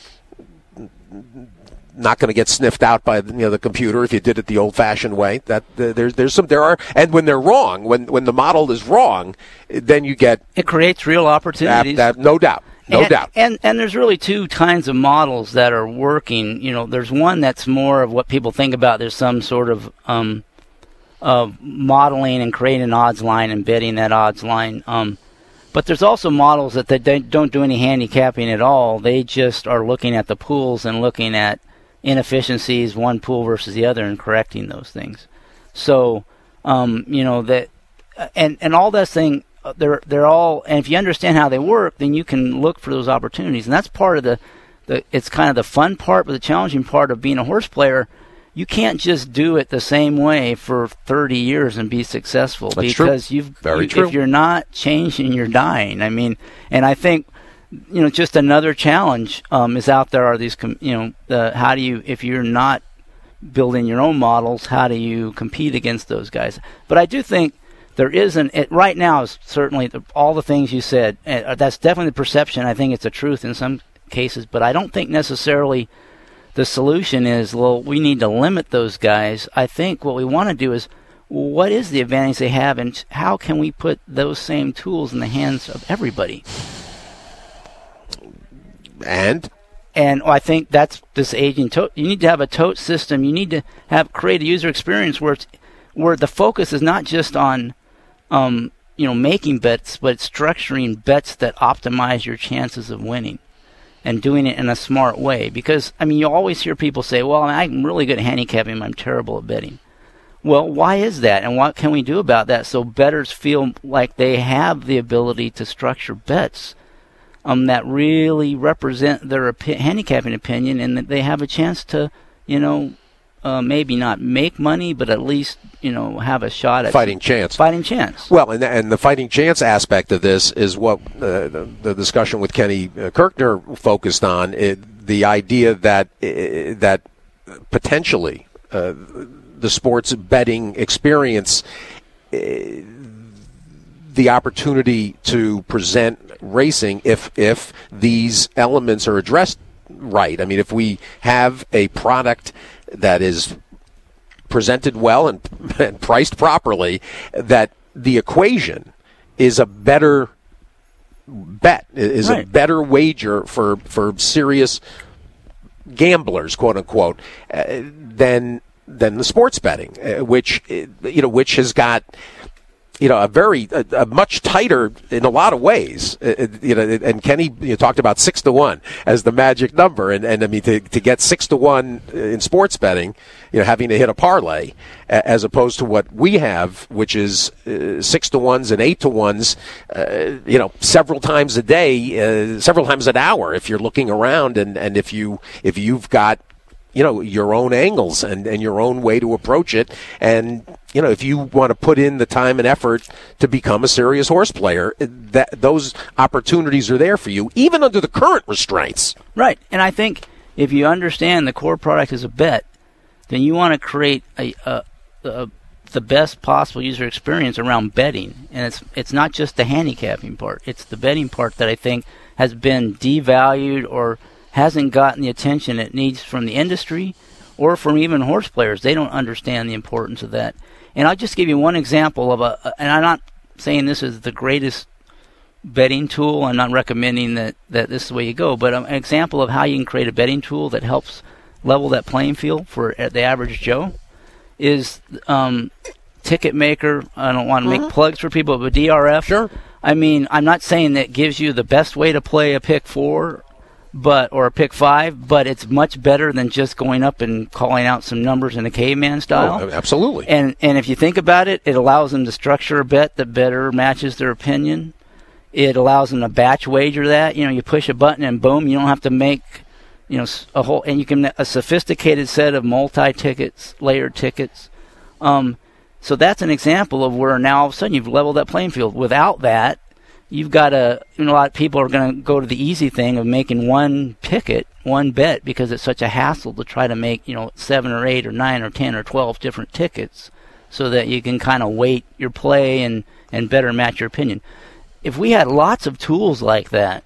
not going to get sniffed out by you know the computer if you did it the old-fashioned way. That uh, there's there's some there are, and when they're wrong, when when the model is wrong, then you get it creates real opportunities. That, that, no doubt. No and, doubt. And and there's really two kinds of models that are working. You know, there's one that's more of what people think about. There's some sort of um, of modeling and creating an odds line and betting that odds line. Um, but there's also models that they don't do any handicapping at all. They just are looking at the pools and looking at inefficiencies, one pool versus the other, and correcting those things. So, um, you know that, and and all that thing. They're they're all, and if you understand how they work, then you can look for those opportunities, and that's part of the, the it's kind of the fun part, but the challenging part of being a horse player. You can't just do it the same way for thirty years and be successful. That's because true. you've Very you, true. If you're not changing, you're dying. I mean, and I think, you know, just another challenge um, is out there are these, com- you know, the how do you, if you're not building your own models, how do you compete against those guys? But I do think there isn't, it, right now is certainly the, all the things you said, uh, that's definitely the perception. I think it's a truth in some cases, but I don't think necessarily the solution is, well, we need to limit those guys. I think what we want to do is, what is the advantage they have, and how can we put those same tools in the hands of everybody? And? And I think that's this aging tote. You need to have a tote system. You need to have create a user experience where it's, where the focus is not just on Um, you know, making bets, but structuring bets that optimize your chances of winning and doing it in a smart way. Because, I mean, you always hear people say, well, I'm really good at handicapping, I'm terrible at betting. Well, why is that? And what can we do about that so bettors feel like they have the ability to structure bets um, that really represent their opi- handicapping opinion, and that they have a chance to, you know, Uh, maybe not make money, but at least, you know, have a shot at fighting chance. Fighting chance. Well, and and the fighting chance aspect of this is what uh, the, the discussion with Kenny uh, Kirkner focused on. It, the idea that uh, that potentially uh, the sports betting experience, uh, the opportunity to present racing, if if these elements are addressed right. I mean, if we have a product that is presented well and, and priced properly, that the equation is a better bet, is right. a better wager for, for serious gamblers, quote unquote, uh, than than the sports betting, uh, which you know, which has got you know, a very, a, a much tighter in a lot of ways. Uh, you know, and Kenny you know, talked about six to one as the magic number, and, and I mean to to get six to one in sports betting, you know, having to hit a parlay, as opposed to what we have, which is uh, six to ones and eight to ones, uh, you know, several times a day, uh, several times an hour. If you're looking around, and, and if you if you've got you know, your own angles and, and your own way to approach it. And, you know, if you want to put in the time and effort to become a serious horse player, that those opportunities are there for you, even under the current restraints. Right. And I think if you understand the core product is a bet, then you want to create a, a, a the best possible user experience around betting. And it's it's not just the handicapping part. It's the betting part that I think has been devalued or hasn't gotten the attention it needs from the industry or from even horse players. They don't understand the importance of that. And I'll just give you one example of a, and I'm not saying this is the greatest betting tool. I'm not recommending that, that this is the way you go, but an example of how you can create a betting tool that helps level that playing field for the average Joe is um, Ticket Maker. I don't want to mm-hmm. make plugs for people, but D R F. Sure. I mean, I'm not saying that gives you the best way to play a pick four but or a pick five, but it's much better than just going up and calling out some numbers in a caveman style. Oh, absolutely. And and if you think about it, it allows them to structure a bet that better matches their opinion. It allows them to batch wager that. You know, you push a button and boom, you don't have to make, you know, a whole, and you can a sophisticated set of multi-tickets, layered tickets. Um, so that's an example of where now all of a sudden you've leveled that playing field. Without that, you've got a, you know, a lot of people are going to go to the easy thing of making one ticket, one bet, because it's such a hassle to try to make, you know, seven or eight or nine or ten or twelve different tickets so that you can kind of weight your play and, and better match your opinion. If we had lots of tools like that,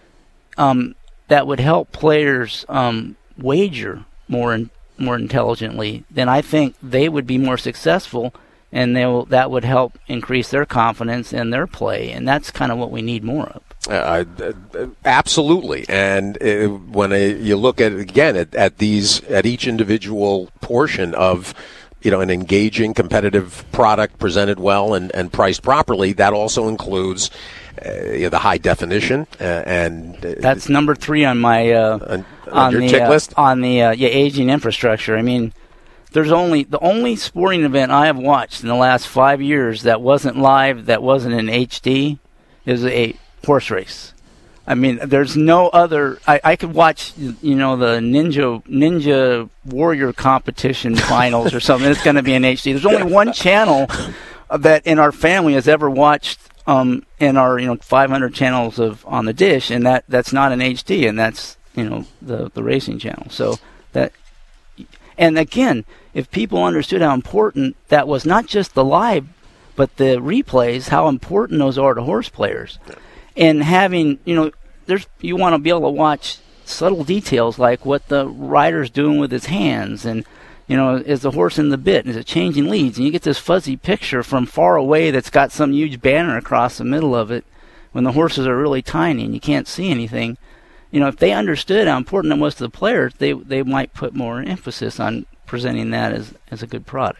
um, that would help players um, wager more in, more intelligently, then I think they would be more successful. And they will, that would help increase their confidence in their play, and that's kind of what we need more of. Uh, absolutely, and uh, when uh, you look at again at, at these at each individual portion of you know an engaging competitive product presented well and, and priced properly, that also includes uh, you know, the high definition uh, and uh, that's number three on my uh, on, on, on your the tick uh, list on the uh, yeah aging infrastructure. I mean. There's only the only sporting event I have watched in the last five years that wasn't live, that wasn't in H D, is a horse race. I mean, there's no other. I, I could watch, you know, the Ninja Ninja Warrior competition finals or something. It's going to be in H D. There's only one channel that in our family has ever watched um, in our you know five hundred channels of on the dish, and that, that's not in H D, and that's you know the the racing channel. So that. And again, if people understood how important that was, not just the live, but the replays, how important those are to horse players. And having, you know, there's you want to be able to watch subtle details like what the rider's doing with his hands and, you know, is the horse in the bit? Is it changing leads? And you get this fuzzy picture from far away that's got some huge banner across the middle of it when the horses are really tiny and you can't see anything. You know, if they understood how important it was to the players, they they might put more emphasis on presenting that as, as a good product.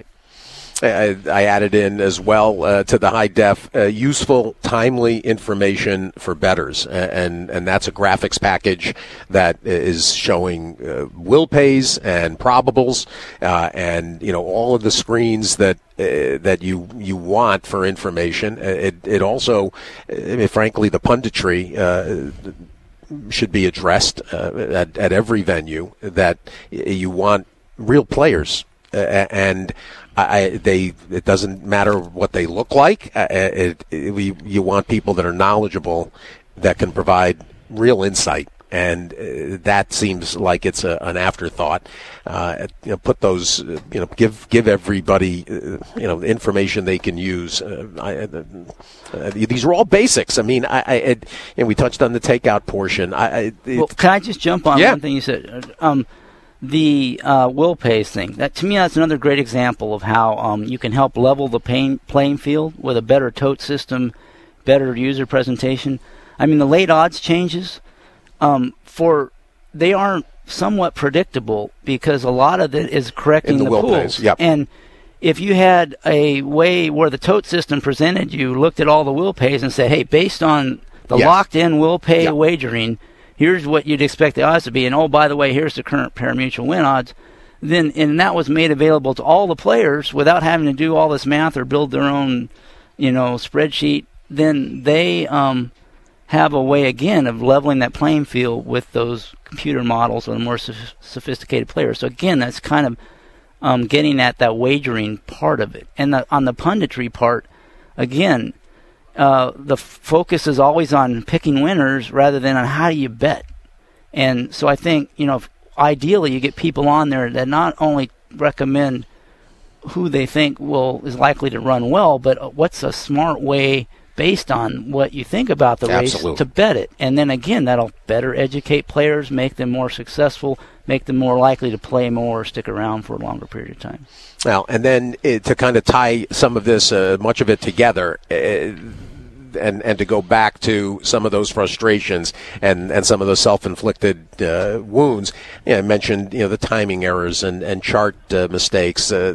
I, I added in as well uh, to the high def uh, useful, timely information for bettors, and and that's a graphics package that is showing uh, will pays and probables, uh, and you know all of the screens that uh, that you you want for information. It it also, uh, frankly, the punditry. Uh, should be addressed uh, at, at every venue, that you want real players, uh, and I, they it doesn't matter what they look like. Uh, it, it, we, you want people that are knowledgeable, that can provide real insight, and uh, that seems like it's a, an afterthought. Uh, you know, put those, uh, you know, give give everybody, uh, you know, information they can use. Uh, I, uh, uh, these are all basics. I mean, I, I it, and we touched on the takeout portion. I, I it, well, can I just jump on yeah. one thing you said? Um, the uh, will pays thing. That to me, that's another great example of how um, you can help level the pain, playing field with a better tote system, better user presentation. I mean, the late odds changes. Um, for they aren't somewhat predictable because a lot of it is correcting In the, the will pools. pays, yep. And if you had a way where the tote system presented you, looked at all the will pays and said, hey, based on the yes. locked-in will pay yep. wagering, here's what you'd expect the odds to be, and oh, by the way, here's the current pari-mutuel win odds, then and that was made available to all the players without having to do all this math or build their own, you know, spreadsheet, then they um, have a way, again, of leveling that playing field with those computer models of the more soph- sophisticated players. So, again, that's kind of um, getting at that wagering part of it. And the, on the punditry part, again, Uh, the f- focus is always on picking winners rather than on how do you bet. And so I think, you know, if ideally you get people on there that not only recommend who they think will is likely to run well, but what's a smart way based on what you think about the Absolutely. race to bet it. And then again, that'll better educate players, make them more successful, make them more likely to play more or stick around for a longer period of time. Well, and then uh, to kind of tie some of this, uh, much of it together, uh, and, and to go back to some of those frustrations and, and some of those self-inflicted uh, wounds. You know, I mentioned, you know, the timing errors and, and chart uh, mistakes, uh,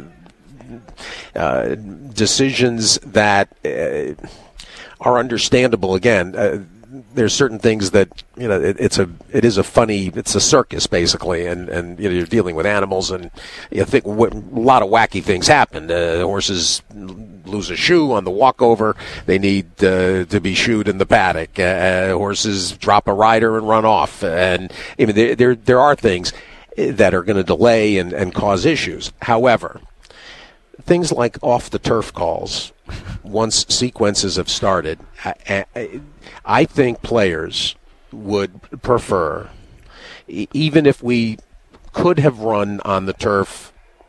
uh, decisions that uh, are understandable. Again, uh, there's certain things that, you know, it, it's a it is a funny it's a circus basically, and, and you know, you're dealing with animals, and you think w- a lot of wacky things happen. Uh, horses lose a shoe on the walkover; they need uh, to be shoed in the paddock. Uh, horses drop a rider and run off, and I mean there there, there are things that are going to delay and, and cause issues. However, things like off the turf calls, once sequences have started, I, I, I think players would prefer, even if we could have run on the turf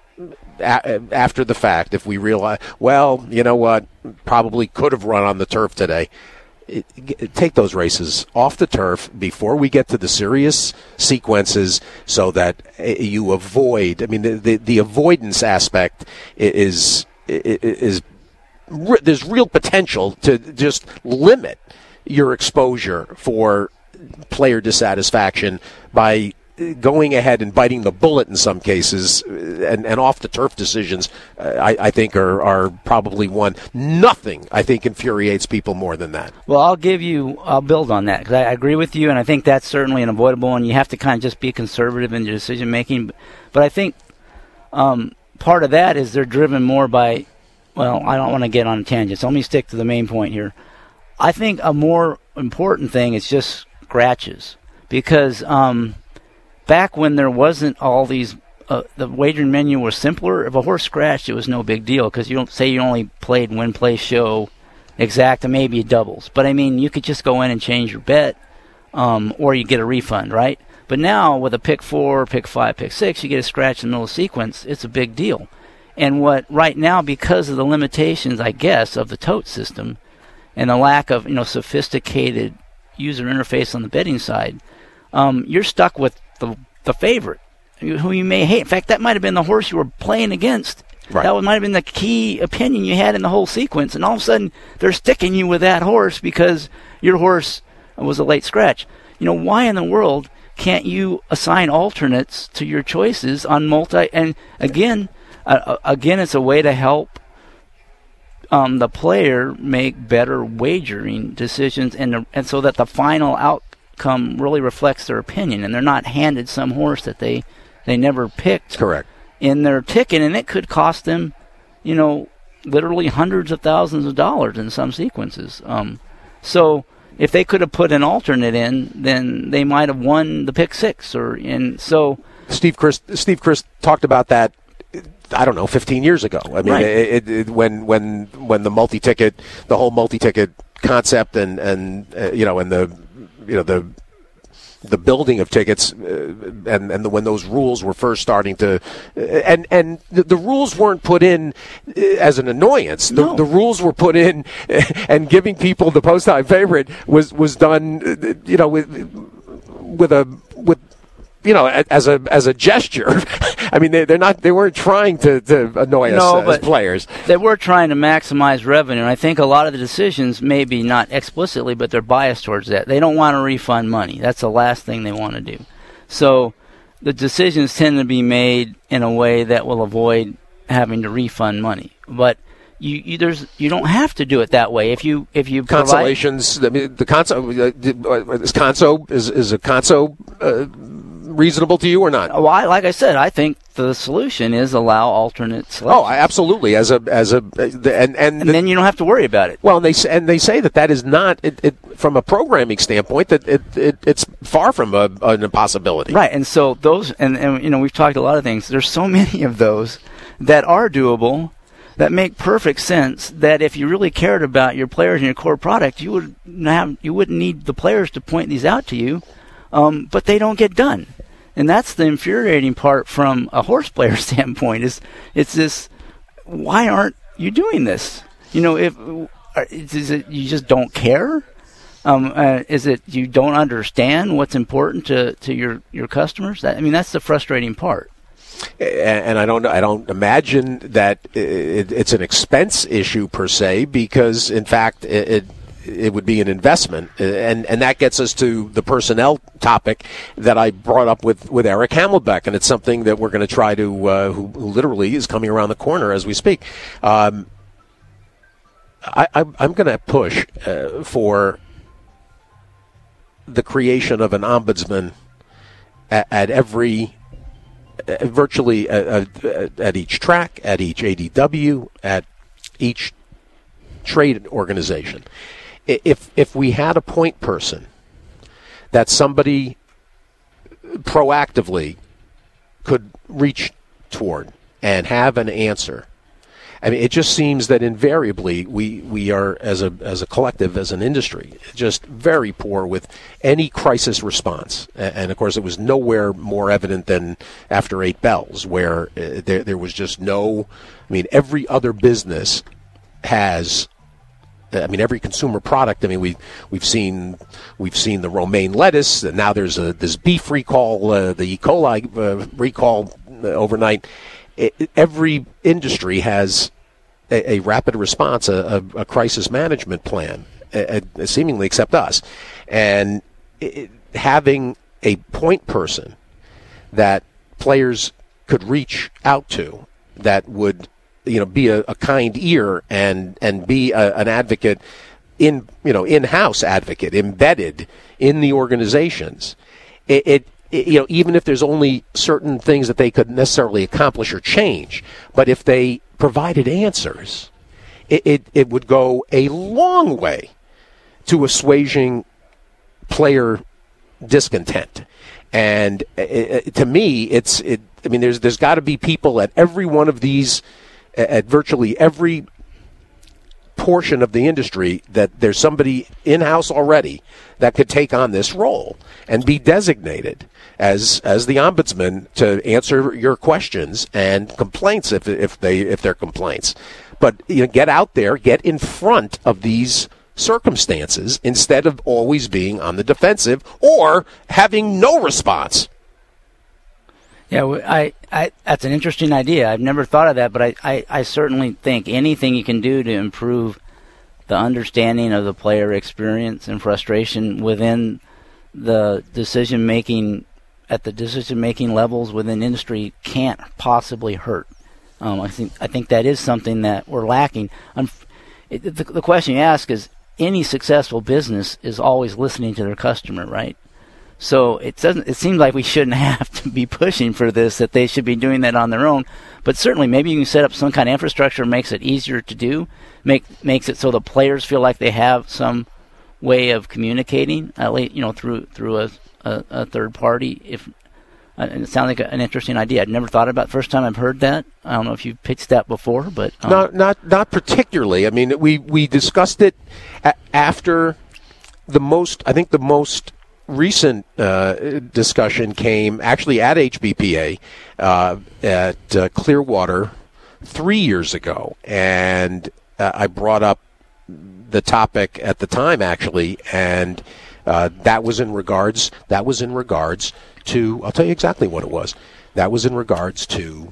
a, after the fact, if we realize, well, you know what, probably could have run on the turf today. It, it, take those races off the turf before we get to the serious sequences, so that you avoid. I mean, the the, the avoidance aspect is is, is there's real potential to just limit your exposure for player dissatisfaction by going ahead and biting the bullet in some cases, and, and off the turf decisions, uh, I, I think are, are probably one. Nothing, I think, infuriates people more than that. Well, I'll give you, I'll build on that, because I agree with you, and I think that's certainly unavoidable, and you have to kind of just be conservative in your decision making. But I think um, part of that is they're driven more by, well, I don't want to get on a tangent, so let me stick to the main point here. I think a more important thing is just scratches, because um, back when there wasn't all these, uh, the wagering menu was simpler. If a horse scratched, it was no big deal, because you don't say you only played win, play, show, exact, and maybe doubles. But I mean, you could just go in and change your bet, um, or you get a refund, right? But now with a pick four, pick five, pick six, you get a scratch in the middle of the sequence. It's a big deal. And what right now, because of the limitations, I guess, of the tote system and the lack of, you know, sophisticated user interface on the betting side, um, you're stuck with the the favorite, who you may hate. In fact, that might have been the horse you were playing against. Right. That might have been the key opinion you had in the whole sequence, and all of a sudden they're sticking you with that horse because your horse was a late scratch. You know, why in the world can't you assign alternates to your choices on multi? And again, uh, again, it's a way to help um, the player make better wagering decisions, and and so that the final outcome really reflects their opinion, and they're not handed some horse that they they never picked. Correct. In their ticket, and it could cost them, you know, literally hundreds of thousands of dollars in some sequences. Um, so if they could have put an alternate in, then they might have won the pick six. Or and so Steve Chris Steve Chris talked about that, I don't know, fifteen years ago. I mean, right. it, it, when when when the multi-ticket, the whole multi-ticket concept, and and uh, you know, and the you know the. the building of tickets, uh, and and the, when those rules were first starting to, uh, and and the, the rules weren't put in uh, as an annoyance. The, no. the rules were put in, uh, and giving people the post-time favorite was was done, uh, you know, with with a with. You know, as a as a gesture. I mean, they, they're not. They weren't trying to, to annoy us no, uh, but as players. They were trying to maximize revenue, and I think a lot of the decisions, maybe not explicitly, but they're biased towards that. They don't want to refund money. That's the last thing they want to do. So the decisions tend to be made in a way that will avoid having to refund money. But you, you there's you don't have to do it that way. If you if you consolations, provide, I mean, the conso uh, is conso is is a conso uh, reasonable to you or not? Well, I, like I said, I think the solution is allow alternate selection. Oh, absolutely. As a as a and and, and the, then you don't have to worry about it. Well, and they and they say that that is not it, it from a programming standpoint that it, it it's far from a, an impossibility. Right, and so those and, and you know we've talked a lot of things. There's so many of those that are doable, that make perfect sense. That if you really cared about your players and your core product, you would have you wouldn't need the players to point these out to you, um, but they don't get done. And that's the infuriating part from a horse player standpoint. Is it's this? Why aren't you doing this? You know, if is it you just don't care? Um, uh, is it you don't understand what's important to, to your, your customers? That, I mean, that's the frustrating part. And I don't I don't imagine that it, it's an expense issue per se, because in fact it. it it would be an investment, and and that gets us to the personnel topic that I brought up with, with Eric Hamelbeck, and it's something that we're going to try to, uh, who, who literally is coming around the corner as we speak. Um, I, I'm, I'm going to push uh, for the creation of an ombudsman at, at every, uh, virtually uh, uh, at each track, at each A D W, at each trade organization. If if we had a point person that somebody proactively could reach toward and have an answer, I mean, it just seems that invariably we, we are, as a as a collective, as an industry, just very poor with any crisis response. And, of course, it was nowhere more evident than after Eight Bells, where uh, there there was just no, I mean, every other business has, I mean, every consumer product. I mean, we we've seen we've seen the romaine lettuce, and now there's a this beef recall, uh, the E. coli uh, recall uh, overnight. It, every industry has a, a rapid response, a, a, a crisis management plan, a, a, seemingly except us, and it, having a point person that players could reach out to, that would, you know, be a, a kind ear and and be a, an advocate in, you know, in-house advocate embedded in the organizations. It, it, it you know, even if there's only certain things that they could necessarily accomplish or change, but if they provided answers, it it, it would go a long way to assuaging player discontent. And it, to me, it's it. I mean, there's there's got to be people at every one of these, at virtually every portion of the industry, that there's somebody in-house already that could take on this role and be designated as as the ombudsman to answer your questions and complaints if if they if they're complaints. But, you know, get out there, get in front of these circumstances instead of always being on the defensive or having no response. Yeah, I, I, that's an interesting idea. I've never thought of that, but I, I, I certainly think anything you can do to improve the understanding of the player experience and frustration within the decision-making, at the decision-making levels within industry, can't possibly hurt. Um, I think I think that is something that we're lacking. Um, it, the, the question you ask is, any successful business is always listening to their customer, right? So it doesn't. It seems like we shouldn't have to be pushing for this, that they should be doing that on their own. But certainly, maybe you can set up some kind of infrastructure, makes it easier to do, make makes it so the players feel like they have some way of communicating, at least, you know, through through a, a, a third party. If uh, it sounds like an interesting idea. I'd never thought about it. First time I've heard that. I don't know if you've pitched that before, but um, not not not particularly. I mean, we we discussed it a- after the most. I think the most recent uh, discussion came actually at H B P A uh, at uh, Clearwater three years ago, and uh, I brought up the topic at the time actually, and uh, that was in regards that was in regards to, I'll tell you exactly what it was. That was in regards to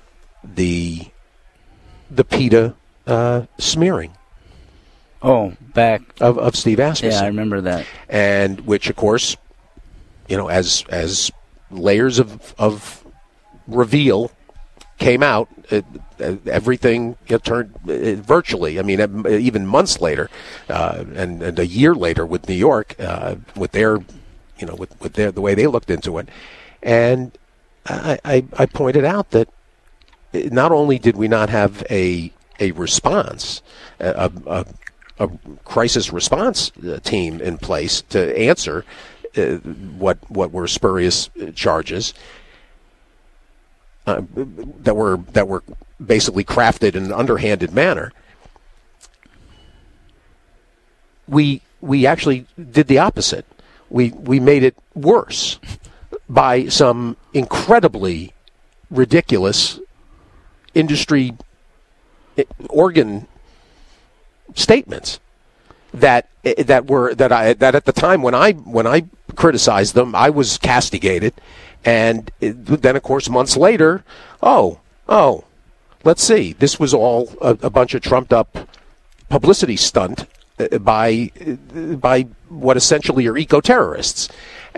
the the PETA uh, smearing. Oh, back of, of Steve Asmussen. Yeah, I remember that. And which, of course, you know, as as layers of of reveal came out, it, everything you know, turned uh, virtually. I mean, even months later, uh, and, and a year later with New York, uh, with their, you know, with, with their the way they looked into it, and I, I, I pointed out that not only did we not have a a response, a, a, a crisis response team in place to answer uh, what what were spurious charges. Uh, that were that were basically crafted in an underhanded manner. We we actually did the opposite. We we made it worse by some incredibly ridiculous industry organ statements that that were that I that at the time when I when I criticized them, I was castigated. And then, of course, months later, oh, oh, let's see. This was all a, a bunch of trumped-up publicity stunt by by what essentially are eco-terrorists.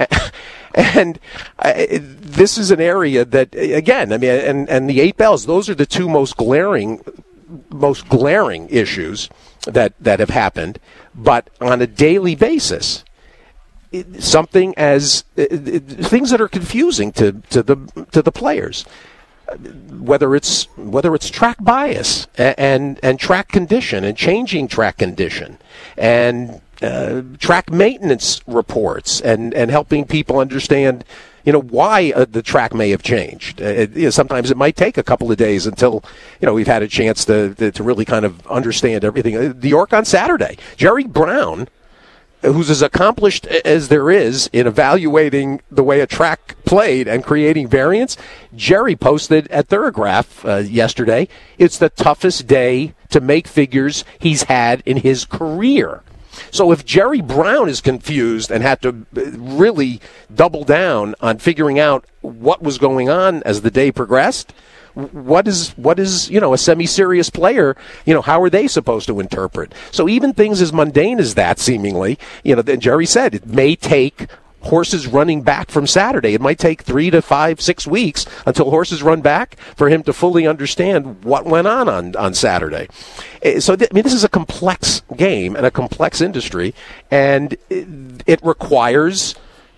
And uh, this is an area that, again, I mean, and, and the eight bells, those are the two most glaring, most glaring issues that, that have happened. But on a daily basis, something as uh, things that are confusing to, to the to the players, whether it's whether it's track bias and and, and track condition and changing track condition and uh, track maintenance reports and, and helping people understand, you know, why uh, the track may have changed. Uh, it, you know, sometimes it might take a couple of days until, you know, we've had a chance to to, to really kind of understand everything. Uh, New York on Saturday, Jerry Brown, who's as accomplished as there is in evaluating the way a track played and creating variants, Jerry posted at Thorograph uh, yesterday, it's the toughest day to make figures he's had in his career. So if Jerry Brown is confused and had to really double down on figuring out what was going on as the day progressed, What is, what is, you know, a semi-serious player, you know, how are they supposed to interpret? So even things as mundane as that, seemingly, you know, then Jerry said it may take horses running back from Saturday. It might take three to five, six weeks until horses run back for him to fully understand what went on on, on Saturday. So, th- I mean, this is a complex game and a complex industry, and it, it requires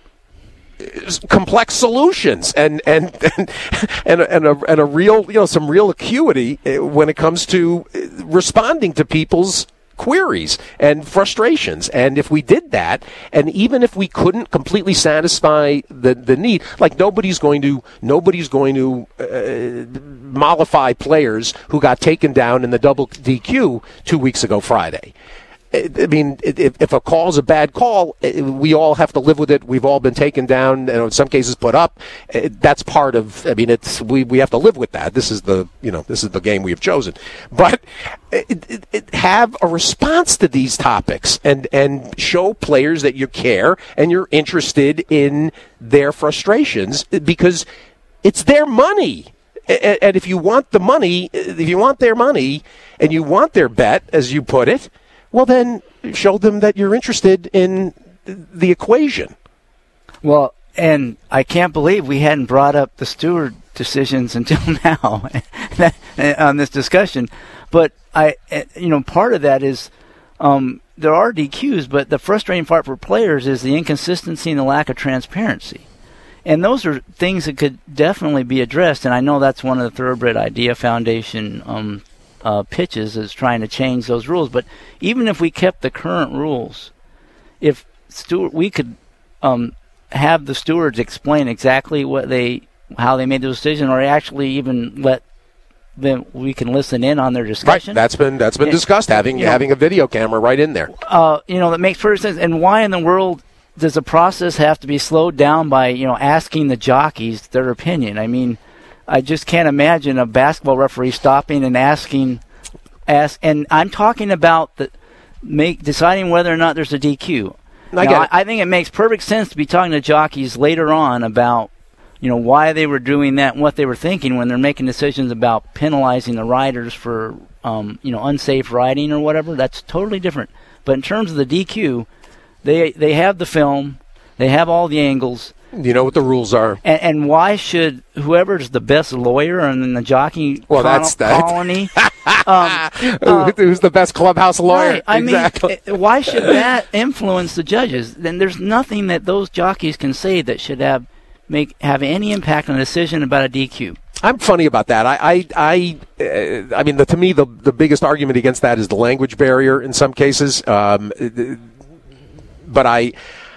complex solutions and and and and a, and, a, and a real, you know, some real acuity when it comes to responding to people's queries and frustrations. And if we did that, and even if we couldn't completely satisfy the the need, like nobody's going to nobody's going to uh, mollify players who got taken down in the double D Q two weeks ago Friday. I mean, if, if a call's a bad call, we all have to live with it. We've all been taken down, and in some cases put up. That's part of. I mean, it's we, we have to live with that. This is the you know this is the game we have chosen. But it, it, it have a response to these topics and and show players that you care and you're interested in their frustrations, because it's their money. And if you want the money, if you want their money and you want their bet, as you put it, well, then show them that you're interested in the equation. Well, and I can't believe we hadn't brought up the Stewart decisions until now on this discussion. But I, you know, part of that is um, there are D Qs, but the frustrating part for players is the inconsistency and the lack of transparency. And those are things that could definitely be addressed. And I know that's one of the Thoroughbred Idea Foundation um Uh, pitches is trying to change those rules. But even if we kept the current rules, if Stewart, we could um, have the stewards explain exactly what they, how they made the decision, or actually even let them, we can listen in on their discussion. Right, that's been that's been and, discussed. Having you know, having a video camera right in there. Uh, you know, that makes perfect sense. And why in the world does the process have to be slowed down by, you know, asking the jockeys their opinion? I mean, I just can't imagine a basketball referee stopping and asking, ask, and I'm talking about the make deciding whether or not there's a D Q. I, now, I, I think it makes perfect sense to be talking to jockeys later on about, you know, why they were doing that and what they were thinking when they're making decisions about penalizing the riders for, um, you know, unsafe riding or whatever. That's totally different. But in terms of the D Q, they they have the film, they have all the angles, You know what the rules are. And, and why should whoever's the best lawyer in the jockey well, col- that's, that's colony, um, uh, who's the best clubhouse lawyer? Right. I exactly. mean, why should that influence the judges? Then there's nothing that those jockeys can say that should have make have any impact on a decision about a D Q. I'm funny about that. I, I, I, uh, I mean, the, to me, the the biggest argument against that is the language barrier in some cases. Um, but I.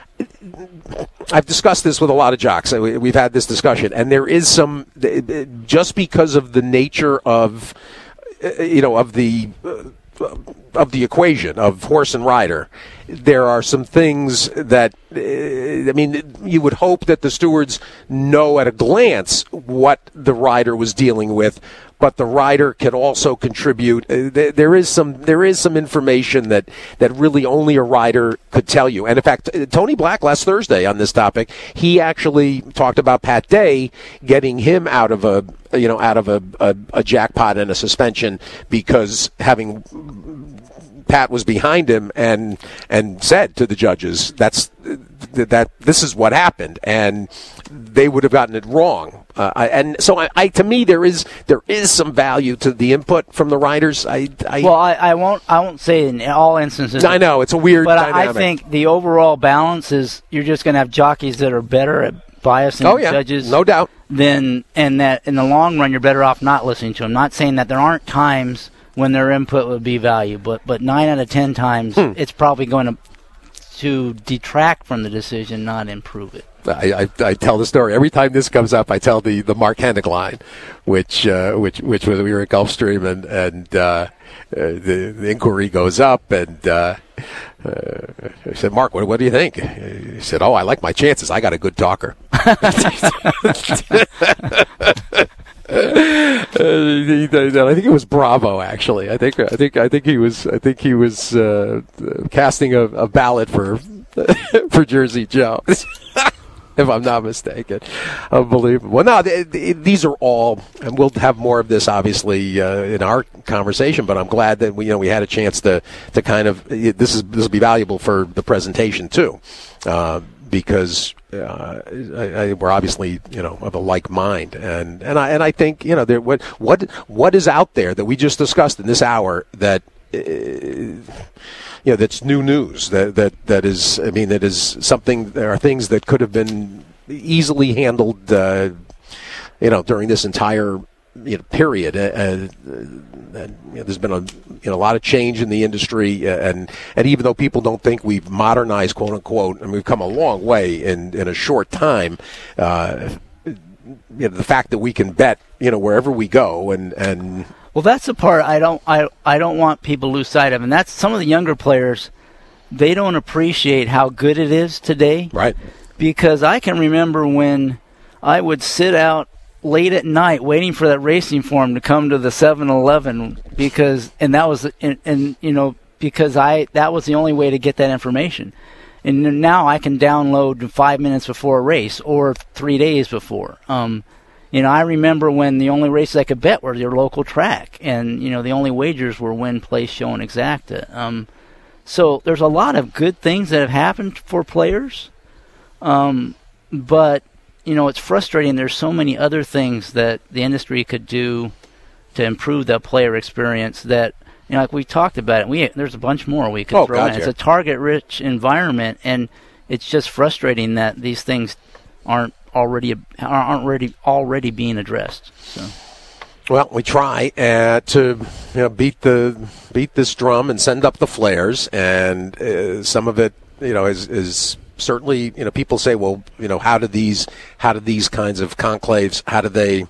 I've discussed this with a lot of jocks. We've had this discussion, and there is some, just because of the nature of, you know, of the of the equation of horse and rider, there are some things that, I mean, you would hope that the stewards know at a glance what the rider was dealing with, but the rider can also contribute. There is some there is some information that, that really only a rider could tell you. And in fact, Tony Black last Thursday on this topic, he actually talked about Pat Day getting him out of a you know out of a, a, a jackpot and a suspension because having Pat was behind him and and said to the judges that's that this is what happened, and they would have gotten it wrong. Uh, I, and so, I, I to me, there is there is some value to the input from the riders. I, I well, I, I won't I won't say in all instances. I know it's a weird, but dynamic. I think the overall balance is you're just going to have jockeys that are better at biasing oh, yeah. judges, no doubt. Then, and that in the long run, you're better off not listening to them. Not saying that there aren't times when their input would be valuable, but but nine out of ten times, hmm. it's probably going to to detract from the decision, not improve it. I, I, I tell the story every time this comes up. I tell the, the Mark Hennig line, which uh, which which was we were at Gulfstream, and and uh, uh, the, the inquiry goes up, and uh, uh, I said, Mark, what, what do you think? He said, oh, I like my chances. I got a good talker. Uh, I think it was Bravo. Actually, I think I think I think he was I think he was uh, casting a, a ballot for for Jersey Joe, if I'm not mistaken. Unbelievable. Well, no, they, they, these are all, and we'll have more of this obviously uh, in our conversation. But I'm glad that we you know we had a chance to to kind of this is this will be valuable for the presentation too. Uh, because uh, I, I, we're obviously, you know, of a like mind, and and I and I think you know there what what what is out there that we just discussed in this hour that uh, you know that's new news that that that is I mean that is something there are things that could have been easily handled uh, you know during this entire you know, period. Uh, and, you know, there's been a you know a lot of change in the industry, uh, and and even though people don't think we've modernized, quote unquote, and we've come a long way in in a short time. Uh, you know, the fact that we can bet, you know, wherever we go, and and well, that's the part I don't I I don't want people to lose sight of, and that's some of the younger players. They don't appreciate how good it is today, right? Because I can remember when I would sit out late at night waiting for that racing form to come to the seven eleven because and that was and, and you know because I that was the only way to get that information. And now I can download five minutes before a race or three days before. Um, you know, I remember when the only races I could bet were your local track, and you know the only wagers were win, place, show, and exacta. Um, so there's a lot of good things that have happened for players, um, but you know, it's frustrating. There's so many other things that the industry could do to improve the player experience that, you know, like we talked about it. We there's a bunch more we could oh, throw God, in. yeah. It's a target-rich environment, and it's just frustrating that these things aren't already aren't already already being addressed. So. Well, we try uh, to you know beat the beat this drum and send up the flares, and uh, some of it, you know, is is. Certainly, you know, people say, well, you know, how do these, how do these kinds of conclaves, how do they,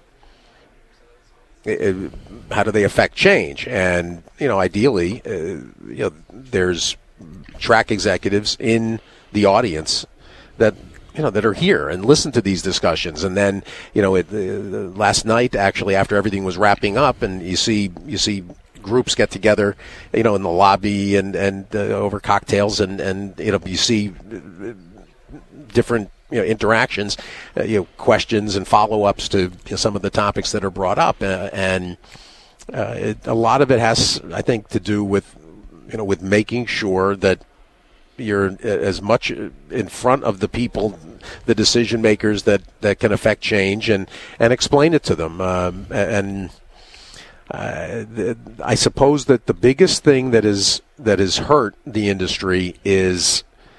how do they affect change? And, you know, ideally, uh, you know, there's track executives in the audience that, you know, that are here and listen to these discussions. And then, you know, it, uh, last night, actually, after everything was wrapping up, and you see, you see, groups get together, you know, in the lobby and and uh, over cocktails, and and you know you see different you know interactions, uh, you know questions and follow-ups to you know, some of the topics that are brought up, uh, and uh, it, a lot of it has, I think, to do with you know with making sure that you're as much in front of the people the decision makers that, that can affect change and, and explain it to them. Um, and uh, I suppose that the biggest thing that is that has hurt the industry is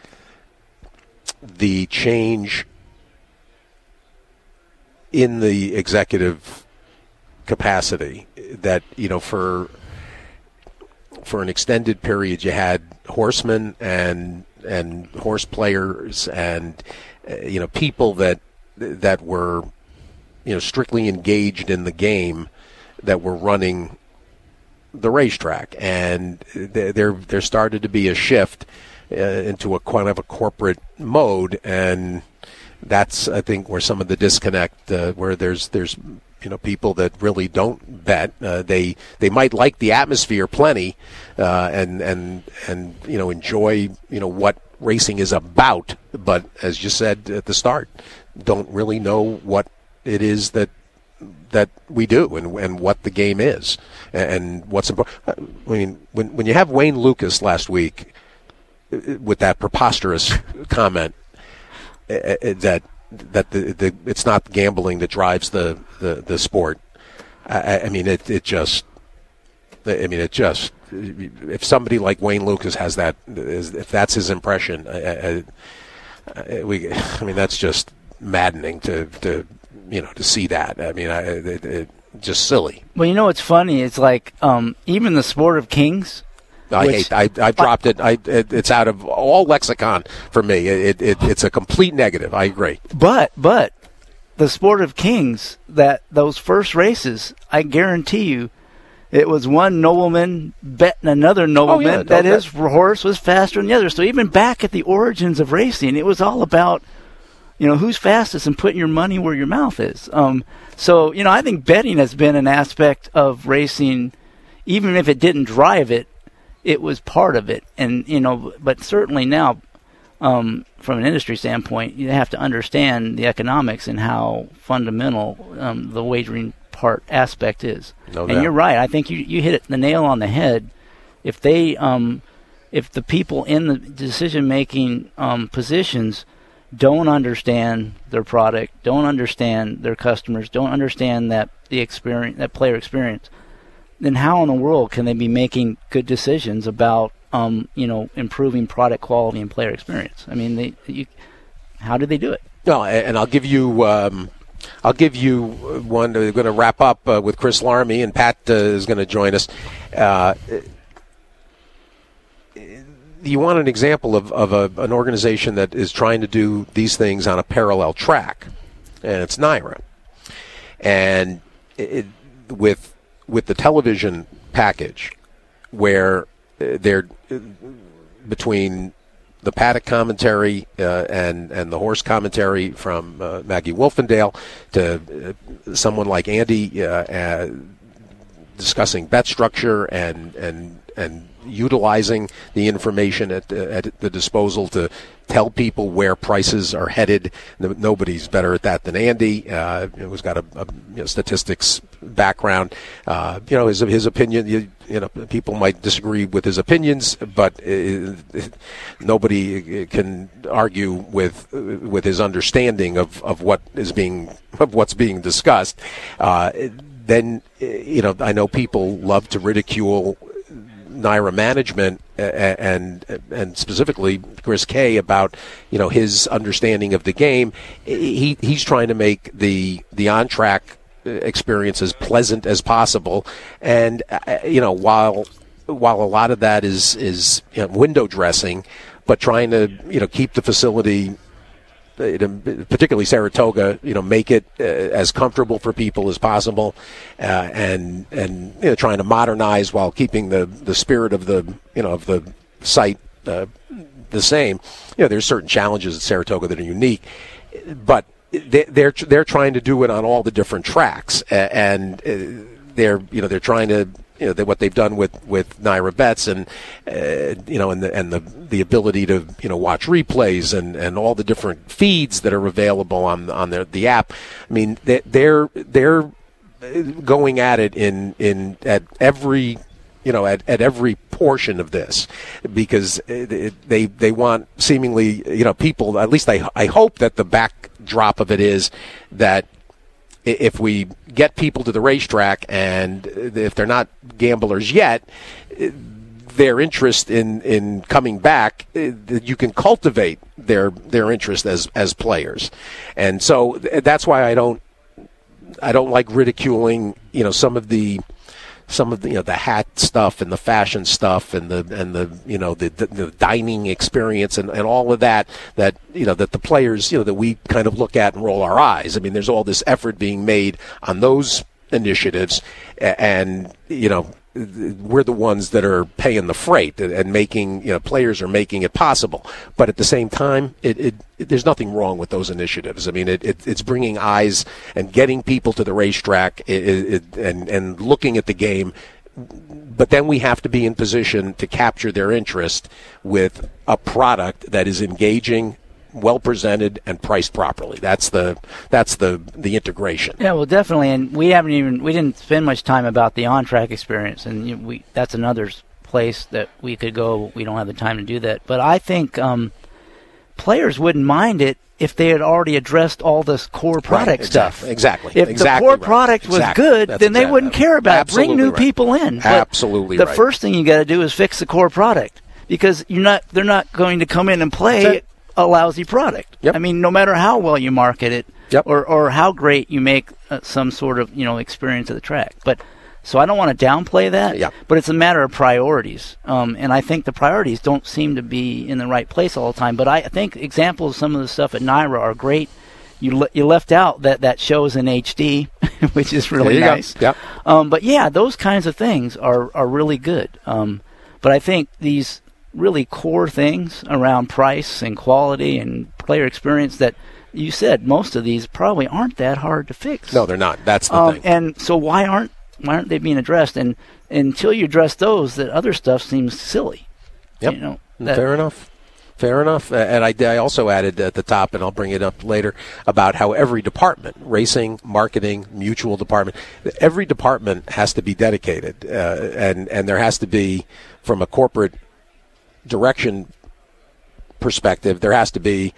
the change in the executive capacity. That, you know, for for an extended period, you had horsemen and and horse players and uh, you know people that that were you know strictly engaged in the game that were running the racetrack, and there there started to be a shift uh, into a kind of a corporate mode, and that's I think where some of the disconnect uh, where there's there's you know people that really don't bet. Uh, they they might like the atmosphere plenty, uh, and and and you know enjoy you know what racing is about, but as you said at the start, don't really know what it is that that we do and and what the game is and what's important. I mean, when when you have Wayne Lucas last week with that preposterous comment uh, that. that the, the it's not gambling that drives the, the, the sport. I, I mean, it, it just, I mean, it just, if somebody like Wayne Lucas has that, if that's his impression, I, I, we, I mean, that's just maddening to, to you know, to see that. I mean, I, it, it just silly. Well, you know what's funny? It's like um, even the sport of kings. I Which, hate. I I dropped it. I it, it's out of all lexicon for me. It, it it's a complete negative. I agree. But but the sport of kings, that those first races, I guarantee you, it was one nobleman betting another nobleman oh, yeah, that no, his that. horse was faster than the other. So even back at the origins of racing, it was all about you know who's fastest and putting your money where your mouth is. Um. So you know I think betting has been an aspect of racing, even if it didn't drive it. It was part of it, and you know, but certainly now, um, from an industry standpoint, you have to understand the economics and how fundamental um, the wagering part aspect is. No and doubt. You're right. I think you you hit it the nail on the head. If they, um, if the people in the decision-making um, positions don't understand their product, don't understand their customers, don't understand that the experience, that player experience. Then how in the world can they be making good decisions about, um, you know, improving product quality and player experience? I mean, they, you, how do they do it? No, and I'll give you, um, I'll give you one. We're going to wrap up uh, with Chris Larmy, and Pat uh, is going to join us. Uh, you want an example of, of a, an organization that is trying to do these things on a parallel track, and it's NYRA. And it, with with the television package, where they're between the paddock commentary uh, and and the horse commentary from uh, Maggie Wolfendale to uh, someone like Andy uh, uh, discussing bet structure and and and utilizing the information at at the disposal to tell people where prices are headed. Nobody's better at that than Andy, uh, who's got a, a you know, statistics background. Uh, you know, his his opinion. You, you know, people might disagree with his opinions, but uh, nobody can argue with with his understanding of, of what is being of what's being discussed. Uh, then, you know, I know people love to ridicule NYRA management and and specifically Chris Kay about you know his understanding of the game. He he's trying to make the the on track experience as pleasant as possible, and you know while while a lot of that is is you know, window dressing, but trying to you know keep the facility, particularly Saratoga, you know, make it uh, as comfortable for people as possible, uh, and and you know, trying to modernize while keeping the, the spirit of the you know of the site uh, the same. You know, there's certain challenges at Saratoga that are unique, but they, they're they're trying to do it on all the different tracks, and they're you know they're trying to. You know they, what they've done with, with NYRA Bets and uh, you know and the and the the ability to you know watch replays and, and all the different feeds that are available on on their the app. I mean they, they're they're going at it in in at every you know, at, at every portion of this, because it, it, they they want seemingly, you know, people, at least I, I hope that the backdrop of it is that if we get people to the racetrack and if they're not gamblers yet, their interest in, in coming back, you can cultivate their their interest as as players. And so that's why I don't I don't like ridiculing, you know, some of the some of the, you know, the hat stuff and the fashion stuff and the and the you know the, the, the dining experience and, and all of that that you know that the players, you know, that we kind of look at and roll our eyes. I mean, there's all this effort being made on those initiatives, and you know, we're the ones that are paying the freight and making, you know, players are making it possible. But at the same time, it, it, it there's nothing wrong with those initiatives. I mean, it, it it's bringing eyes and getting people to the racetrack it, it, and and looking at the game. But then we have to be in position to capture their interest with a product that is engaging, well presented, and priced properly. That's the that's the the integration. Yeah, well, definitely. And we haven't even we didn't spend much time about the on-track experience, and you know, we that's another place that we could go. We don't have the time to do that, but I think um, players wouldn't mind it if they had already addressed all this core product right, stuff. Exactly. If exactly the core right. product was exactly. good, That's then they exactly. wouldn't care about Absolutely it. Bring new right. people in. But Absolutely the right. first thing you got to do is fix the core product, because you're not they're not going to come in and play a lousy product. Yep. I mean, no matter how well you market it, yep. or or how great you make uh, some sort of, you know, experience of the track. But so I don't want to downplay that. Yep. But it's a matter of priorities, um, and I think the priorities don't seem to be in the right place all the time. But I think examples of some of the stuff at NYRA are great. You le- you left out that that shows in H D, which is really nice. Yep. Um, but yeah, those kinds of things are are really good. Um, but I think these really core things around price and quality and player experience that you said, most of these probably aren't that hard to fix. No, they're not. That's the um, thing. And so why aren't why aren't they being addressed? And until you address those, that other stuff seems silly. Yep. You know, that, Fair enough. Fair enough. Uh, and I, I also added at the top, and I'll bring it up later, about how every department, racing, marketing, mutual department, every department has to be dedicated. Uh, and, and there has to be, from a corporate direction perspective, there has to be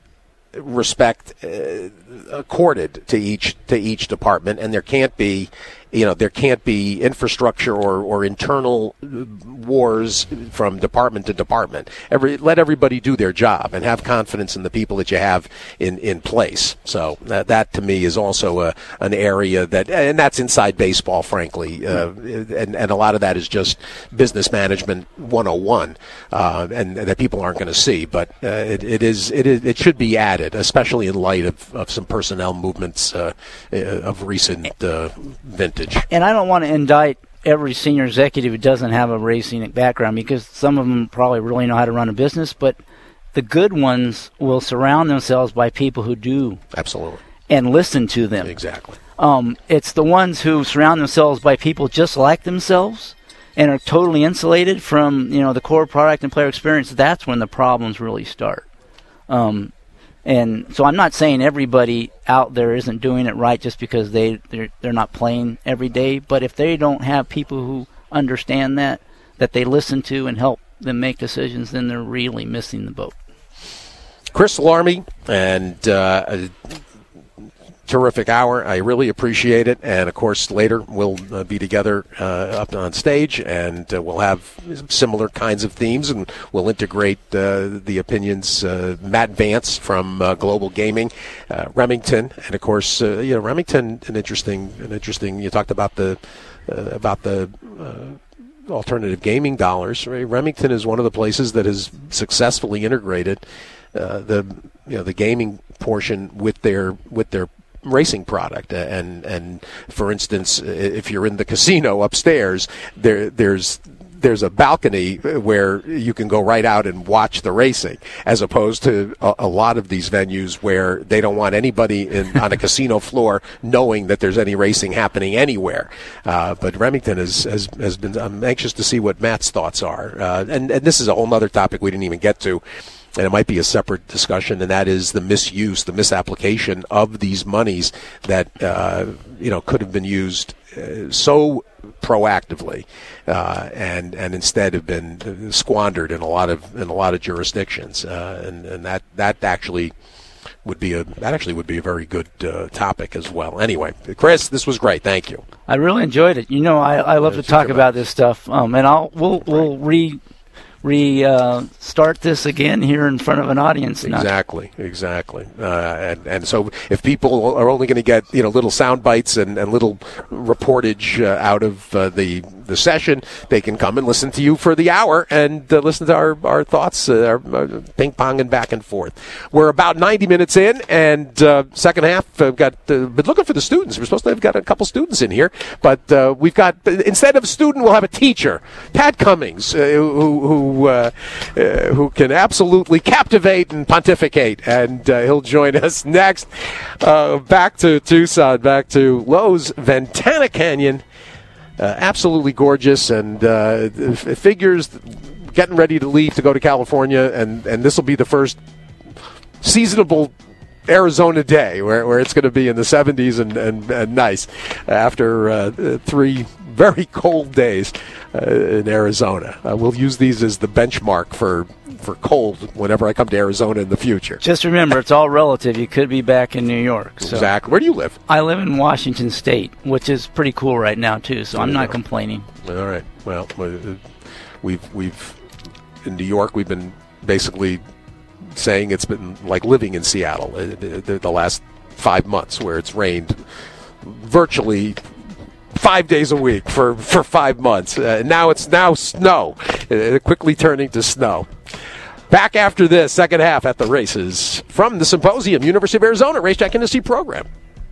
respect uh, accorded to each to each department, and there can't be, you know, there can't be infrastructure or, or internal wars from department to department. Every let everybody do their job and have confidence in the people that you have in, in place. So that, that to me is also a an area that, and that's inside baseball, frankly, uh, and and a lot of that is just business management one oh one, uh, and, and that people aren't going to see. But uh, it, it is it is it should be added, especially in light of, of some personnel movements uh, of recent uh, vintage. And I don't want to indict every senior executive who doesn't have a racing background, because some of them probably really know how to run a business, but the good ones will surround themselves by people who do. Absolutely. And listen to them. Exactly. Um, it's the ones who surround themselves by people just like themselves and are totally insulated from, you know, the core product and player experience. That's when the problems really start. Um, And so I'm not saying everybody out there isn't doing it right just because they, they're, they're not playing every day. But if they don't have people who understand that, that they listen to and help them make decisions, then they're really missing the boat. Chris Larmy, and uh, a terrific hour. I really appreciate it. And, of course, later we'll uh, be together uh, up on stage, and uh, we'll have similar kinds of themes, and we'll integrate uh, the opinions. Uh, Matt Vance from uh, Global Gaming, uh, Remington, and, of course, uh, you know, Remington, an interesting, an interesting. You talked about the uh, about the. Uh, alternative gaming dollars. Right? Remington is one of the places that has successfully integrated uh, the you know the gaming portion with their with their racing product. And and for instance, if you're in the casino upstairs, there there's there's a balcony where you can go right out and watch the racing, as opposed to a, a lot of these venues where they don't want anybody in, on a casino floor knowing that there's any racing happening anywhere. Uh, but Remington has, has, has been, I'm anxious to see what Matt's thoughts are. Uh, and, and this is a whole other topic we didn't even get to, and it might be a separate discussion, and that is the misuse, the misapplication of these monies that, uh, you know, could have been used uh, so proactively, uh, and and instead have been squandered in a lot of in a lot of jurisdictions, uh, and and that that actually would be a that actually would be a very good uh, topic as well. Anyway, Chris, this was great. Thank you. I really enjoyed it. You know, I, I love to talk about this stuff, um, and I'll we'll we'll re. re uh, start this again here in front of an audience. Exactly, exactly. Uh, and, and so if people are only going to get, you know, little sound bites and, and little reportage uh, out of uh, the the session, they can come and listen to you for the hour and uh, listen to our, our thoughts, uh, our, our ping-pong and back and forth. We're about ninety minutes in, and uh, second half, I've got uh, been looking for the students. We're supposed to have got a couple students in here, but uh, we've got, instead of a student, we'll have a teacher, Pat Cummings, uh, who, who Uh, uh, who can absolutely captivate and pontificate, and uh, he'll join us next. Uh, back to Tucson, back to Lowe's Ventana Canyon. Uh, absolutely gorgeous, and uh, it figures getting ready to leave to go to California, and, and this will be the first seasonable Arizona day where, where it's going to be in the seventies and, and, and nice after uh, three very cold days uh, in Arizona. Uh, we'll use these as the benchmark for for cold whenever I come to Arizona in the future. Just remember, it's all relative. You could be back in New York. So. Exactly. Where do you live? I live in Washington State, which is pretty cool right now too. So I'm not complaining. All right. Well, we've we've in New York we've been basically saying it's been like living in Seattle the, the last five months, where it's rained virtually five days a week for, for five months. Uh, now it's now snow, uh, quickly turning to snow. Back after this, second half at the races from the Symposium, University of Arizona Racetrack Industry Program.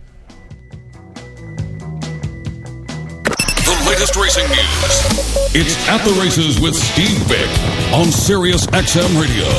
The latest racing news. It's At the Races with Steve Vick on Sirius X M Radio.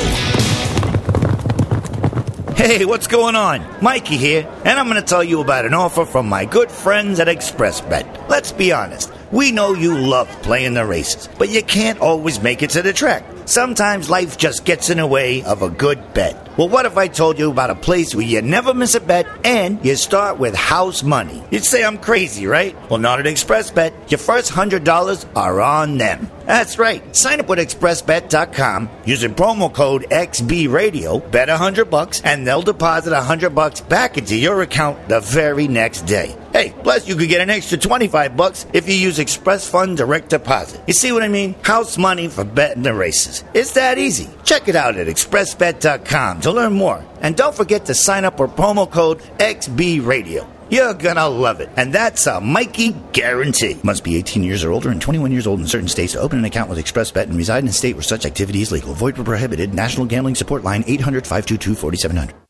Hey, what's going on? Mikey here, and I'm going to tell you about an offer from my good friends at ExpressBet. Let's be honest, we know you love playing the races, but you can't always make it to the track. Sometimes life just gets in the way of a good bet. Well, what if I told you about a place where you never miss a bet and you start with house money? You'd say I'm crazy, right? Well, not at ExpressBet. Your first one hundred dollars are on them. That's right. Sign up with express bet dot com using promo code X B Radio, bet one hundred bucks, and they'll deposit one hundred bucks back into your account the very next day. Hey, plus you could get an extra twenty-five bucks if you use Express Fund Direct Deposit. You see what I mean? House money for betting the races. It's that easy. Check it out at express bet dot com to learn more. And don't forget to sign up with promo code X B Radio. You're gonna love it. And that's a Mikey guarantee. Must be eighteen years or older and twenty-one years old in certain states to open an account with ExpressBet and reside in a state where such activity is legal. Void where prohibited. National Gambling Support Line eight hundred, five two two, four seven zero zero.